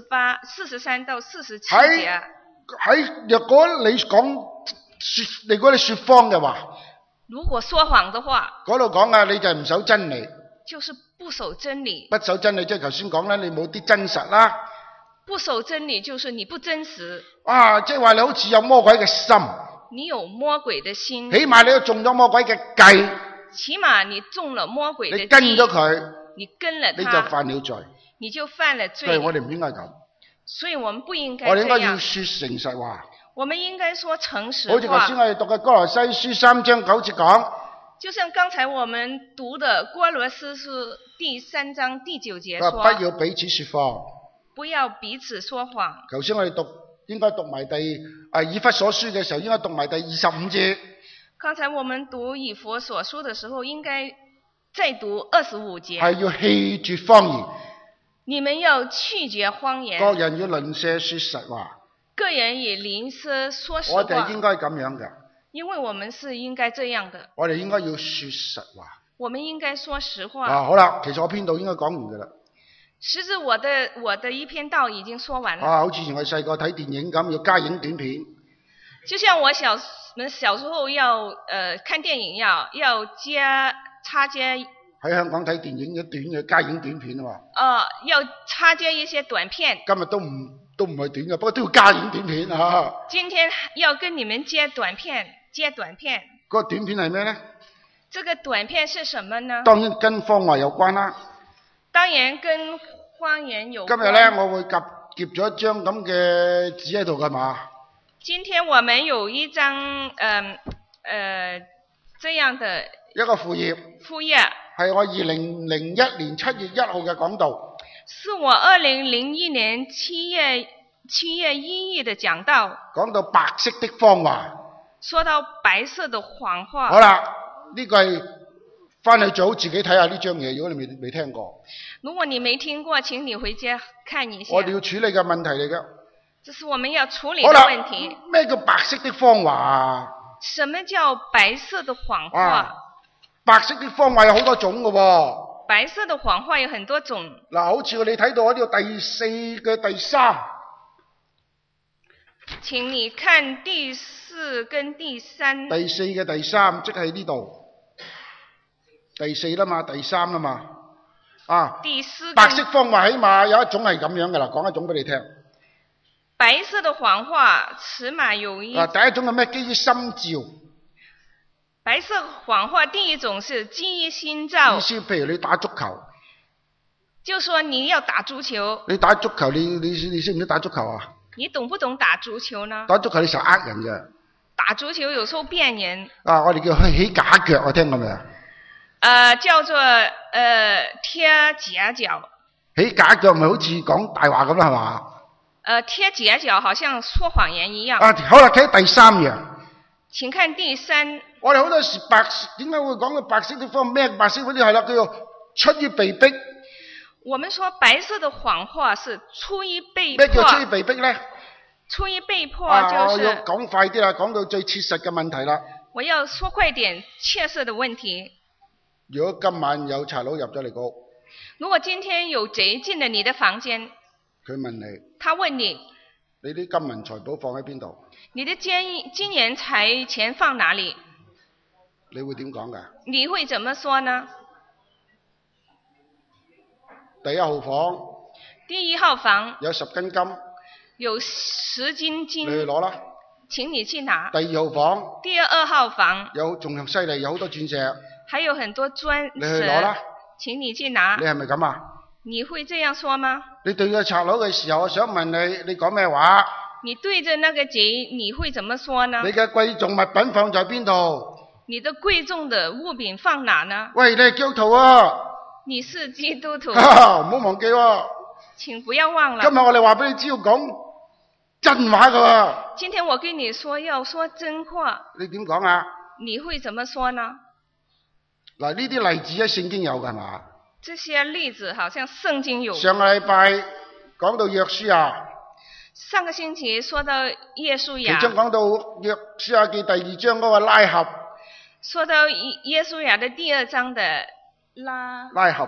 43到47節。 若果你說謊嘅話。 如果說謊的話。 嗰度講啊，你就係唔守真理。 就是不守真理。 不守真理，即係頭先講啦，你冇啲真實啦。 不守真理就是你不真實。 啊，即係話你好似有魔鬼嘅心。 你有魔鬼的心。 起碼你都中咗魔鬼嘅計。 起碼你中了魔鬼的計。 你跟咗佢。 你跟了他。 你就犯了罪。 你就犯了罪。 對，我哋唔應該咁。 所以我們不應該這樣。 我哋應該要說誠實話。 我們應該說誠實話。 好似頭先我哋讀嘅歌羅西書3章9節講。 就像剛才我們讀的歌羅西書第3章第9節說。 不要彼此說謊。 不要彼此說謊。 頭先我哋應該讀埋以弗所書嘅時候，應該讀埋第25節。 剛才我們讀以弗所書的時候，應該再讀25節。 係要棄絕謊言。 你們要棄絕謊言。 各人要鄰舍說實話。 個人以鄰舍說實話。 我哋應該咁樣嘅。 因為我們是應該這樣的。 我哋應該要說實話。 我們應該說實話。 好啦，其實我篇道應該講完噶啦。 其實我的一篇道已經說完了。 好似以前我細個睇電影咁，要加影短片。 就像我小時候要看電影要插接。 喺香港睇電影一短嘅加影短片啊嘛。 要插接一些短片。 今日都唔係短嘅，不過都要加影短片啊。 今天要跟你們接短片。 個短片係咩呢？ 這個短片是什麼呢？ 當然跟謊話有關啦。 當然跟謊言有關。 今日呢，我會夾咗一張咁嘅紙喺度㗎嘛。今天我們有一張這樣的一個副頁。係我2001年7月1號嘅講道。 是我2001年7月1日的講道。講到白色的謊話。 說到白色的謊話。 好啦，呢個係翻去最好自己睇下呢張嘢，如果你未聽過。 如果你沒聽過，請你回家看一下。 我哋要處理嘅問題嚟㗎。 這是我們要處理的問題。 咩叫白色的謊話啊？ 什麼叫白色的謊話？ 白色的謊話有好多種㗎喎。 白色的謊話有很多種。嗱， 好似你睇到喺呢度第4嘅第3。 請你看第4跟第3。 第4嘅第3，即係呢度。第4啦嘛，第3啦嘛。 第4。 白色謊話起碼有一種係咁樣㗎啦，講一種俾你聽。 白色的謊話起碼有一。 第一種係咩？基於心照。 白色謊話第一種是基於心照。意思譬如你打足球。 就說你要打足球。 你打足球，你識唔識打足球啊？ 你懂不懂打足球呢？ 打足球你成日呃人嘅。 打足球有時候騙人。 我哋叫起假腳，我聽過未啊？ 叫做貼假腳。 起假腳唔係好似講大話咁啦，係嘛？ 貼假腳好像說謊言一樣。 好啦，睇第3樣。 請看第3。 我哋好多時點解會講到白色的謊？咩白色嗰啲係啦，叫做出於被逼。 我們說白色的謊話是出於被迫。 咩叫出於被逼呢？ 出於被迫就是。 我要講快啲啦，講到最切實嘅問題啦。 我要說快點，切實的問題。 如果今晚有賊佬入咗嚟個屋。 如果今天有賊進了你的房間。 佢問你。 他問你。 你啲金銀財寶放喺邊度？ 你的金銀財錢放哪裡？ 你會點講㗎？ 你會怎麼說呢？ 第一號房。 第一號房。 有10斤金。 有10斤金。 你去攞啦。 請你去拿。 第2號房。 第二號房。 仲犀利，有好多鑽石。 還有很多鑽石。 你去攞啦。 請你去拿。 你係咪咁啊？ 你會這樣說嗎？ 你對個賊佬嘅時候，我想問你講咩話？ 你對着那個賊，你會怎麼說呢？ 你嘅貴重物品放在邊度？ 你的貴重的物品放哪呢？ 喂，你係基督徒啊！ 你是基督徒。 唔好忘記喎。 請不要忘了。 今日我哋話俾你知要講真話噶。 今天我跟你說要說真話。你點講啊？ 你會怎麼說呢？ 嗱，呢啲例子喺聖經有噶係嘛？ 這些例子好像聖經有。 上個禮拜講到約書亞。 上個星期說到約書亞。 其中講到約書亞記第2章嗰個拉合。 說到約書亞的第2章的拉合。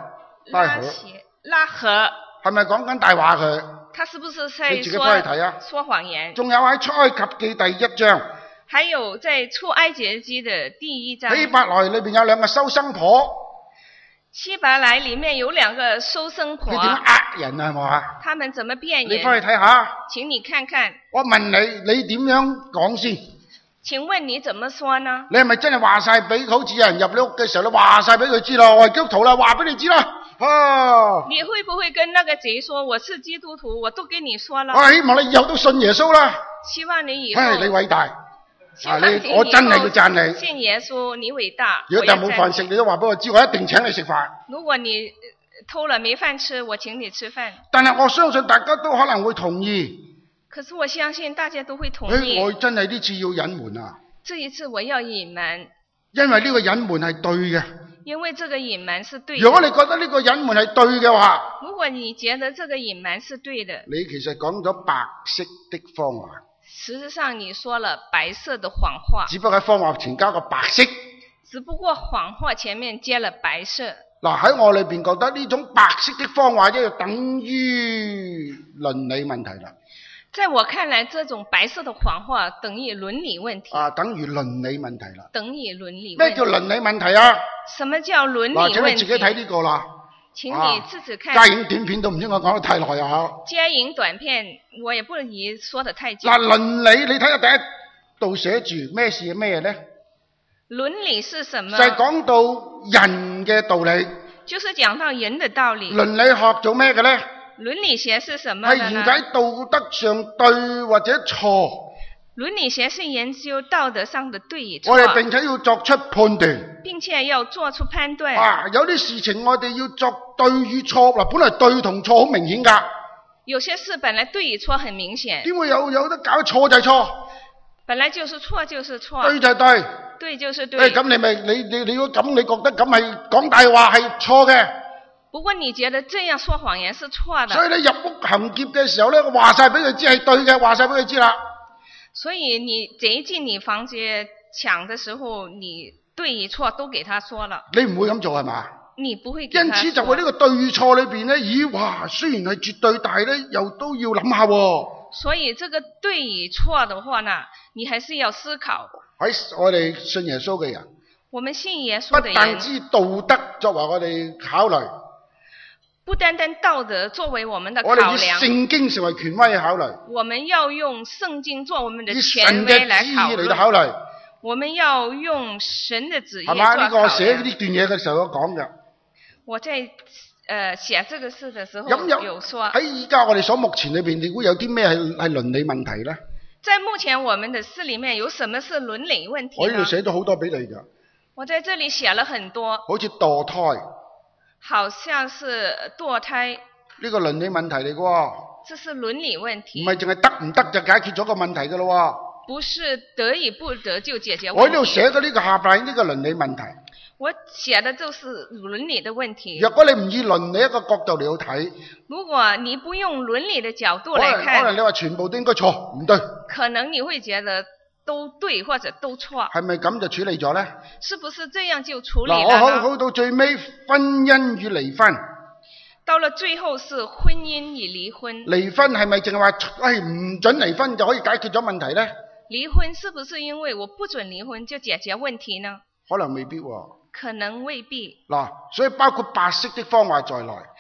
係咪講緊大話佢？ 他是不是在你自己翻去睇啊？ 說謊言。 仲有喺出埃及記第1章。 還有在出埃及記的第1章。 希伯來裏邊有2個收生婆。 希伯來裏面有2個收生婆。 佢點呃人啊？係嘛？ 他們怎麼騙人？ 你翻去睇下。 請你看看。 我問你，你點樣講先？ 請問你怎麼說呢？ 你係咪真係話晒俾好似有人入你屋嘅時候，你話晒俾佢知咯？我係基督徒啦，話俾你知啦。 你會不會跟那個賊說我是基督徒？我都跟你說了。 我希望你以後都信耶穌啦。 希望你以後。 你偉大。我真係要讚你。 信耶穌，你偉大。 如果第日冇飯食，你都話俾我知，我一定請你食飯。 如果你偷了沒飯吃，我請你吃飯。 但係我相信大家都可能會同意。 可是我相信大家都會同意。 我真係呢次要隱瞞啊！ 這一次我要隱瞞。 因為呢個隱瞞係對嘅。 因為這個隱瞞是對的。 如果你覺得呢個隱瞞係對嘅話， 如果你覺得這個隱瞞是對的， 你其實講咗白色的謊話。 實際上你說了白色的謊話。 只不過喺謊話前加個白色。 只不過謊話前面接了白色。 嗱，喺我裏邊覺得呢種白色的謊話就等於倫理問題啦。 在我看來，這種白色的謊話等於倫理問題。 等於倫理問題啦。 等於倫理問題。 咩叫倫理問題啊？ 什麼叫倫理問題？ 請你自己睇呢個啦。 請你自己看。 佳影短片都唔知我講得太耐啊！ 佳影短片我也不宜說得太久。 倫理你睇下第一度寫住咩事咩呢？ 倫理是什麼？ 就係講到人嘅道理。 就是講到人的道理。 倫理學做咩嘅呢？ 倫理學是什麼呢？ 係研究道德上對或者錯。 倫理學是研究道德上的對與錯。 我哋並且要作出判斷。 並且要作出判斷。 有啲事情我哋要作對與錯嗱，本來對同錯好明顯㗎。有些事本來對與錯很明顯。 點會有得搞錯就係錯？ 本來就是錯就是錯。 對就係對。 對就是對。 咁你如果咁，你覺得咁係講大話係錯嘅？ 不過你覺得這樣說謊言是錯的。 所以你入屋行劫嘅時候咧，話晒俾佢知係對嘅，話晒俾佢知啦。 所以你賊進你房間搶的時候，你對與錯都給他說了。 你唔會咁做係嘛？ 你不會給他說。 因此就喺呢個對與錯裏邊咧，哇，雖然係絕對，但係咧又都要諗下喎。 所以這個對與錯的話呢，你還是要思考。 喺我哋信耶穌嘅人， 我們信耶穌的人， 不但知道德作為我哋考慮， 不單單道德作為我們的考量， 我哋以聖經成為權威考慮。 我們要用聖經做我們的權威來考慮。我們要用神的旨意做考量。係嘛？呢個寫呢段嘢嘅時候我講嘅。我在寫這個事的時候有說。 喺而家我哋所目前裏邊，你估有啲咩係倫理問題咧？ 在目前我們的事裏面，有什麼是倫理問題呢？ 我呢度寫咗好多俾你噶。 我在這裏寫了很多。 好似墮胎。 好像是墮胎。 呢個倫理問題嚟噶。 這是倫理問題。 唔係淨係得唔得就解決咗個問題噶咯。 不是得與不得就解決問題。 我呢度寫咗呢個下邊呢個倫理問題。 我寫的就是倫理的問題。 若果你唔以倫理一個角度嚟去睇， 如果你不用倫理的角度來看， 可能你話全部都應該錯，唔對。 可能你會覺得都對或者都錯。 係咪咁就處理咗呢？ 是不是這樣就處理了呢？ 嗱，好到最尾，婚姻與離婚。 到了最後是婚姻與離婚。 離婚係咪淨係話唔准離婚就可以解決咗問題呢？ 離婚是不是因為我不准離婚就解決問題呢？ 可能未必喎。 可能未必。 嗱，所以包括白色的謊話在內，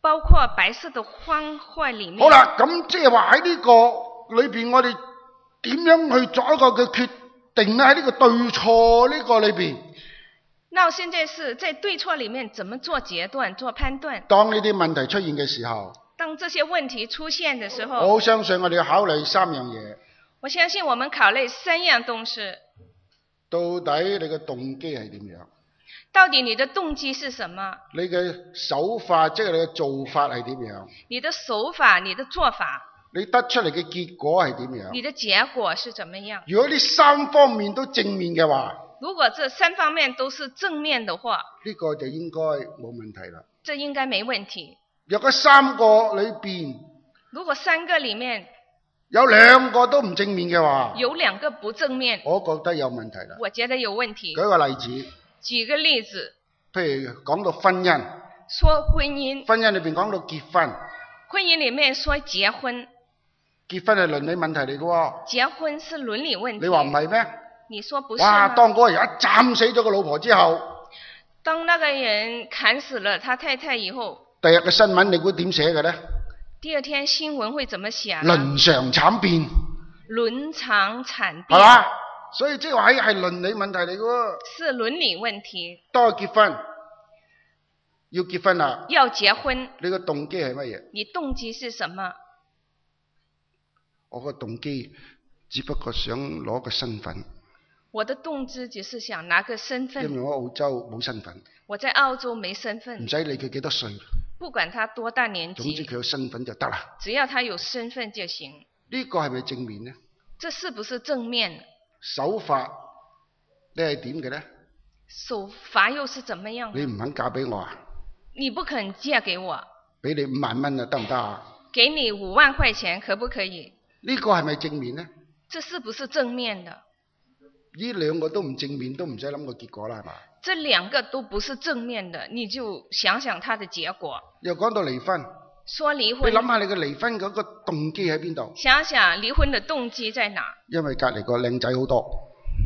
包括白色的方塊裏面。 好啦，咁即係話喺呢個裏邊，我哋點樣去做一個嘅決定呢？喺呢個對錯呢個裏邊。 那現在是在對錯裏面怎麼做決斷、做判斷？ 當呢啲問題出現嘅時候， 當這些問題出現的時候， 我好相信我哋要考慮三樣嘢。 我相信我們考慮三樣東西。 到底你嘅動機係點樣？ 到底你的動機是什麼？ 你嘅手法，即係你嘅做法係點樣？ 你的手法，你的做法。 你得出嚟嘅結果係點樣？ 你的結果是怎麼樣？ 如果呢三方面都正面嘅話， 如果這三方面都是正面的話， 呢個就應該冇問題啦。 這應該沒問題。 若果三個裏邊， 如果三個裏面有兩個都唔正面嘅話， 有兩個不正面， 我覺得有問題啦。 我覺得有問題。 舉個例子。 舉個例子。 譬如講到婚姻。 說婚姻。 婚姻裏邊講到結婚。 婚姻裏面說結婚。 結婚係倫理問題嚟嘅喎。 結婚是倫理問題。 你話唔係咩？ 你說不是嗎？ 哇！當嗰個人一斬死咗個老婆之後， 當那個人砍死了他太太以後， 第日嘅新聞你估點寫嘅呢？ 第二天新聞會怎麼寫？ 倫常慘變。 倫常慘變。 係嘛？所以即係話係倫理問題嚟嘅喎。 是倫理問題。 當結婚，要結婚啦。 要結婚。 你個動機係乜嘢？ 你動機是什麼？ 我個動機只不過想攞個身份。 我的動機只是想拿個身份。 因為我澳洲冇身份。 我在澳洲沒身份。 唔使理佢幾多歲。 不管他多大年紀。 總之佢有身份就得啦。 只要他有身份就行。 呢個係咪正面呢？ 這是不是正面？ 手法你係點嘅呢？ 手法又是怎麼樣？ 你唔肯嫁俾我啊？ 你不肯嫁給我？ 俾你5萬蚊啊，得唔得啊？ 給你5萬塊錢可不可以？ 呢個係咪正面呢？ 這是不是正面的？ 呢兩個都唔正面，都唔使諗個結果啦，係嘛？ 這兩個都不是正面的，你就想想它的結果。 又講到離婚。 說離婚。 你諗下你嘅離婚嗰個動機喺邊度？ 想想離婚的動機在哪？ 因為隔離個靚仔好多。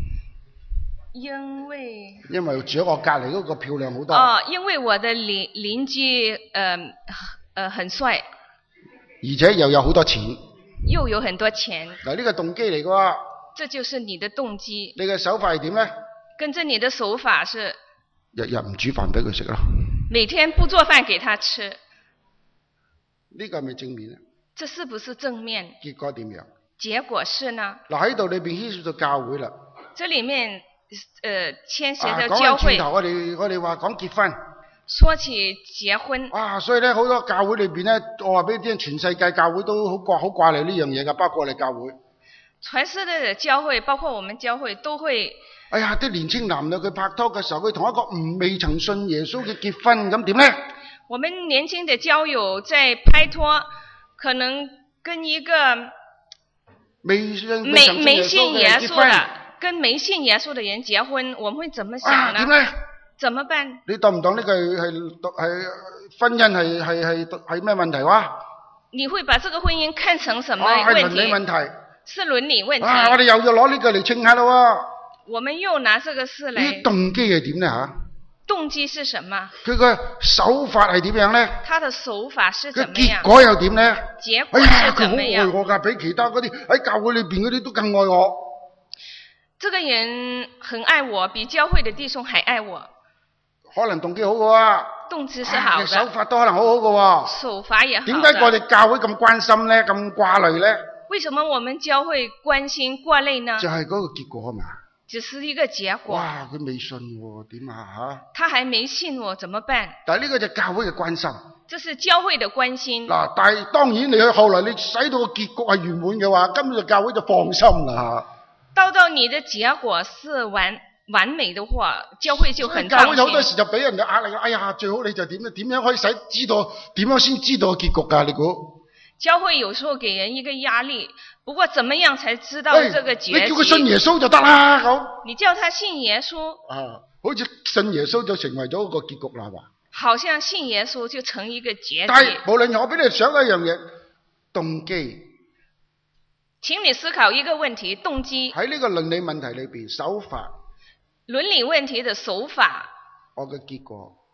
因為住喺我隔離嗰個漂亮好多。 哦，因為我的鄰居很帥。 而且又有好多錢。 又有很多錢。 嗱，呢個動機嚟嘅喎。 這就是你的動機。 你嘅手法係點呢？ 跟着你的手法是日日唔煮飯俾佢食咯。 每天不做飯給他吃。 呢個係咪正面呢？ 這是不是正面？ 結果點樣？ 結果是呢？ 嗱，喺度裏邊牽涉到教會啦。 這裡面牽涉到教會。 講翻轉頭，我哋話講結婚。 說起結婚。 所以咧好多教會裏邊咧，我話俾你聽，全世界教會都好掛慮呢樣嘢噶，包括我哋教會。 全世界的教會，包括我們教會，都會。 哎呀，啲年青男女佢拍拖嘅時候，佢同一個未曾信耶穌嘅結婚，咁點呢？ 我們年輕的交友在拍拖，可能跟一個沒信耶穌的，跟沒信耶穌的人結婚，我們會怎麼想呢？ 點呢？ 怎麼辦？ 你當唔當呢個係婚姻係咩問題哇？ 你會把這個婚姻看成什麼問題？ 係倫理問題。 是倫理問題。 我哋又要攞呢個嚟稱下咯。 我們又拿這個事嚟。 啲動機係點呢吓？ 動機是什麼？ 佢個手法係點樣呢？ 他的手法是怎麼樣？ 結果又點呢？ 結果是怎麼樣？ 佢好愛我噶，比其他嗰啲喺教會裏邊嗰啲都更愛我。 這個人很愛我，比教會的弟兄還愛我。 可能動機好嘅。 動機是好的。 手法都可能好好嘅。 手法也好。 點解我哋教會咁關心呢？咁掛慮呢？ 為什麼我們教會關心掛慮呢？ 就係嗰個結果嘛。 只是一個結果。 哇！佢未信喎，點啊吓？ 他還沒信我，怎麼辦？ 但係呢個就係教會嘅關心。 這是教會的關心。 嗱，但係當然你去後來你使到個結局係圓滿嘅話，根本就教會就放心啦吓。 到你的結果是完美的話，教會就很放心。 教會好多時就俾人哋壓力，哎呀，最好你就點樣可以知道點樣先知道個結局噶？你估？ 教會有時候給人一個壓力，不過怎麼樣才知道這個結局？ 你叫佢信耶穌就得啦，咁。 你叫他信耶穌。 好似信耶穌就成為咗一個結局啦，係嘛？ 好像信耶穌就成一個結局。 但係無論我俾你想一樣嘢，動機。 請你思考一個問題，動機。 喺呢個倫理問題裏邊，手法。 倫理問題的手法。 我嘅結果。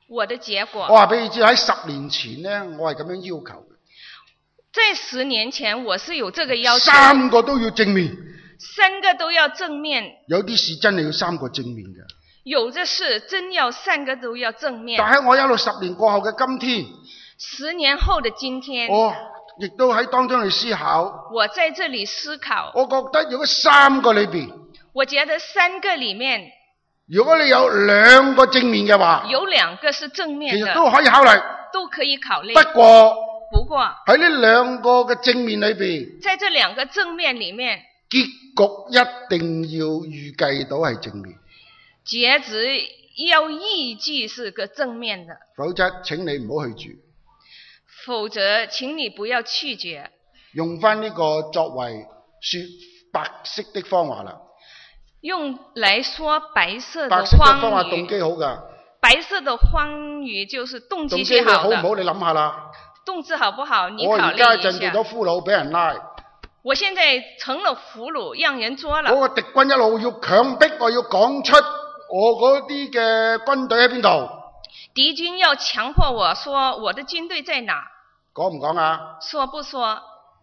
我的結果。 我話俾你知喺10年前呢，我係咁樣要求嘅。 在10年前，我是有這個要求。 3個都要正面。 3個都要正面。 有啲事真係要3個正面嘅。 有的事真要3個都要正面。 但喺我一路10年過後嘅今天 ，10年後的今天， 我亦都喺當中去思考。 我在這裏思考。 我覺得如果3個裏邊， 我覺得3個裏面， 如果你有2個正面嘅話， 有2個是正面的， 其實都可以考慮。 都可以考慮。不過喺呢2個嘅正面裏邊， 在這2個正面裏面， 結局一定要預計到係正面。 結局要預計是個正面的， 否則請你唔好去住。 否則請你不要拒絕。 用翻呢個作為說白色的謊話啦。 用來說白色的謊語。 白色的謊話動機好㗎。 白色的謊語就是動機是好的。 動機好唔好？你諗下啦。 動機好不好？你考慮一下。 我而家就做咗俘虜，俾人拉。 我現在成了俘虜，讓人捉了。 嗰個敵軍一路要強迫我要講出我嗰啲嘅軍隊喺邊度。 敵軍要強迫我說我的軍隊在哪？ 講唔講啊？ 說不說？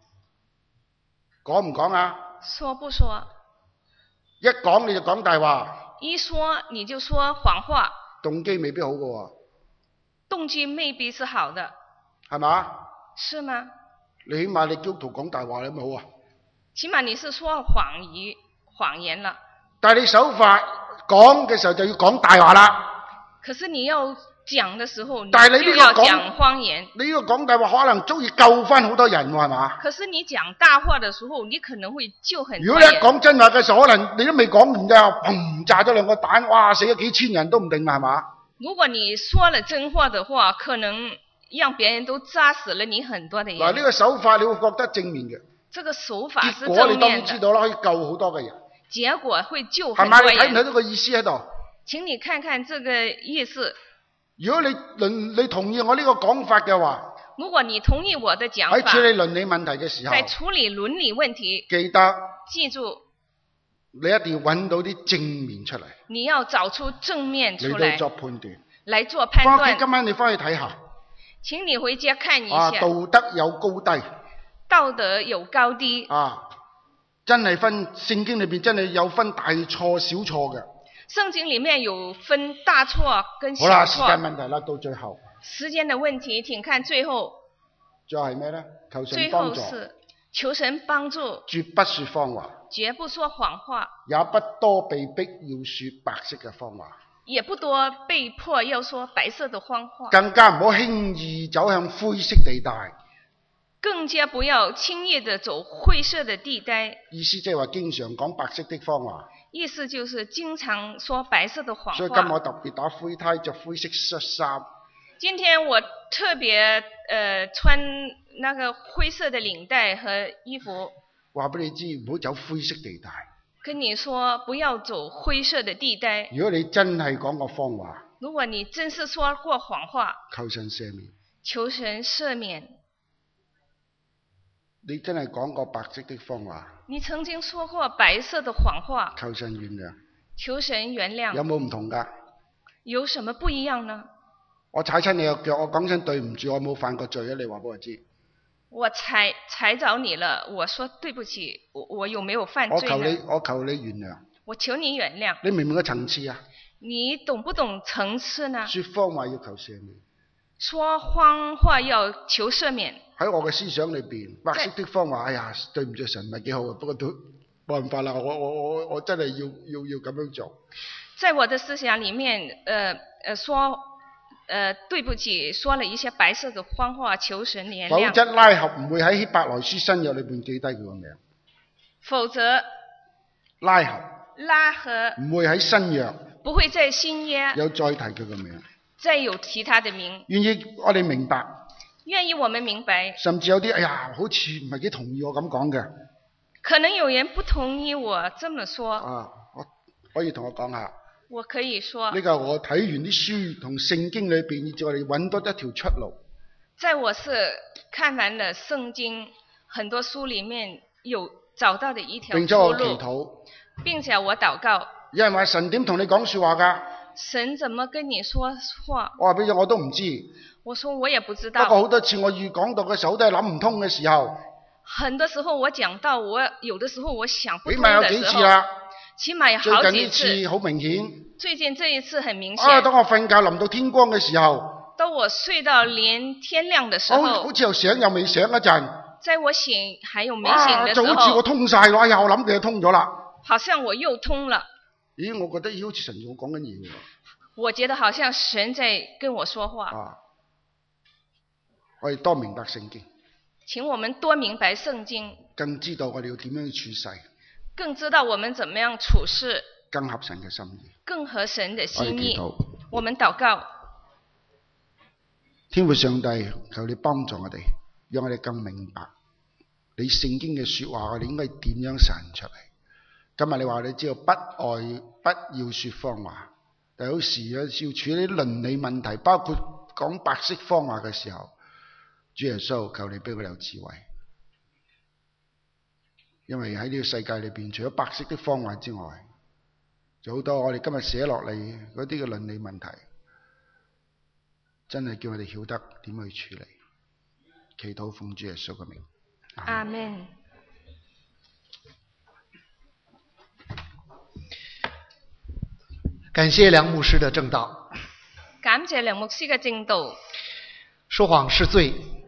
講唔講啊？ 說不說？ 一講你就講大話。 一說你就說謊話。 動機未必好㗎喎。 動機未必是好的。 係嘛？ 是嗎？ 你起碼你基督徒講大話你咪好啊？ 起碼你是說謊言了。 但係你手法講嘅時候就要講大話啦。 可是你要講的時候， 但係你就要講謊言。 你呢個講大話可能足以救翻好多人喎，係嘛？ 可是你講大話的時候，你可能會救很多人。 如果你一講真話嘅時候，可能你都未講完咋，砰炸咗2個彈，哇死咗幾千人都唔定啦，係嘛？ 如果你說了真話的話，可能讓別人都炸死了你很多的人。 嗱，呢個手法你會覺得正面嘅。 這個手法是正面的。 結果你當然知道啦，可以救好多嘅人。 結果會救很多人。 係咪？你睇唔睇到個意思喺度？ 請你看看這個意思。 如果你同意我呢個講法嘅話， 如果你同意我的講法， 喺處理倫理問題嘅時候， 在處理倫理問題，記住， 你一定要揾到啲正面出嚟。 你要找出正面出嚟， 嚟作判斷， 來做判斷。 今晚你翻去睇下。 請你回家看一下。 道德有高低。 道德有高低。 真係分聖經裏邊真係有分大錯小錯嘅。 聖經裏面有分大錯跟小錯。 好啦，時間問題啦，到最後。 時間的問題，請看最後。 最後係咩呢？求神幫助。 最後是求神幫助。 絕不說謊話。 絕不說謊話。 也不多被逼要說白色嘅謊話。 也不多被迫要說白色的謊話。 更加唔好輕易走向灰色地帶。 更加不要輕易地走灰色的地帶。 意思即係話經常講白色的謊話。 意思就是經常說白色的謊話。 所以今日我特別打灰呔，着灰色恤衫。 今天我特別穿那個灰色的領帶和衣服。 話俾你知，唔好走灰色地帶。 跟你說不要走灰色的地帶。 如果你真係講過謊話， 如果你真是說過謊話， 求神赦免。 求神赦免。 你真係講過白色的謊話。 你曾經說過白色的謊話。 求神原諒。 求神原諒。有冇唔同㗎？ 有什麼不一樣呢？ 我踩親你個腳，我講聲對唔住，我冇犯過罪啊！你話俾我知。 我踩着你了，我說對不起，我有沒有犯罪呢？ 我求你原諒。 我求你原諒。 你明唔明個層次啊？ 你懂不懂層次呢？ 說謊話要求赦免。 說謊話要求赦免。 喺我嘅思想裏邊，白色的謊話，哎呀，對唔住神，唔係幾好啊，不過都冇辦法啦，我真係要咁樣做。在我的思想裏面，對不起，說了一些白色的謊話，求神原諒。 否則拉合唔會喺希伯來書新約裏邊記低佢個名。 否則拉合唔會喺新約， 不會在新約有再提佢個名， 再有提他的名。 願意我哋明白。 願意我們明白。 甚至有啲，哎呀，好似唔係幾同意我咁講嘅。 可能有人不同意我這麼說。 我可以同我講下。 我可以說。 呢個我睇完啲書同聖經裏邊，以至我哋揾多一條出路。在我是看完了聖經，很多書裏面有找到的一條出路。並且我祈禱。並且我禱告。 有人話神點同你講說話㗎？ 神怎麼跟你說話？ 我話俾你，我都唔知。 我說我也不知道。 不過好多次我預講到嘅時候都係諗唔通嘅時候。 很多時候我講到我有的時候我想不通嘅時候。起碼有幾次啦。 起碼有好幾次。 最近呢次好明顯。 最近這一次很明顯。 當我瞓覺臨到天光嘅時候。 當我睡到連天亮嘅時候。 好似又醒又未醒一陣。 在我醒還有沒醒嘅時候。 就好似我通晒咯，又諗佢通咗啦。 好像我又通了。 咦，我覺得好似神我講緊嘢喎。 我覺得好像神在跟我說話。 我哋多明白聖經。 請我們多明白聖經。 更知道我哋要點樣處世。 更知道我們怎麼樣處事。 更合神嘅心意。 更合神嘅心意。我們禱告。 天父上帝，求你幫助我哋，讓我哋更明白你聖經嘅說話，我哋應該點樣散出嚟。今日你話你知道不要說謊話，但有時要處理倫理問題，包括講白色謊話嘅時候，主耶穌求你俾我哋有智慧，因為喺呢個世界裏邊，除咗白色的謊話之外，就好多我哋今日寫落嚟嗰啲嘅倫理問題，真係叫我哋曉得點去處理。祈禱奉主耶穌嘅名， 阿們。 感謝梁牧師的證道。 感謝梁牧師嘅證道。 說謊是罪。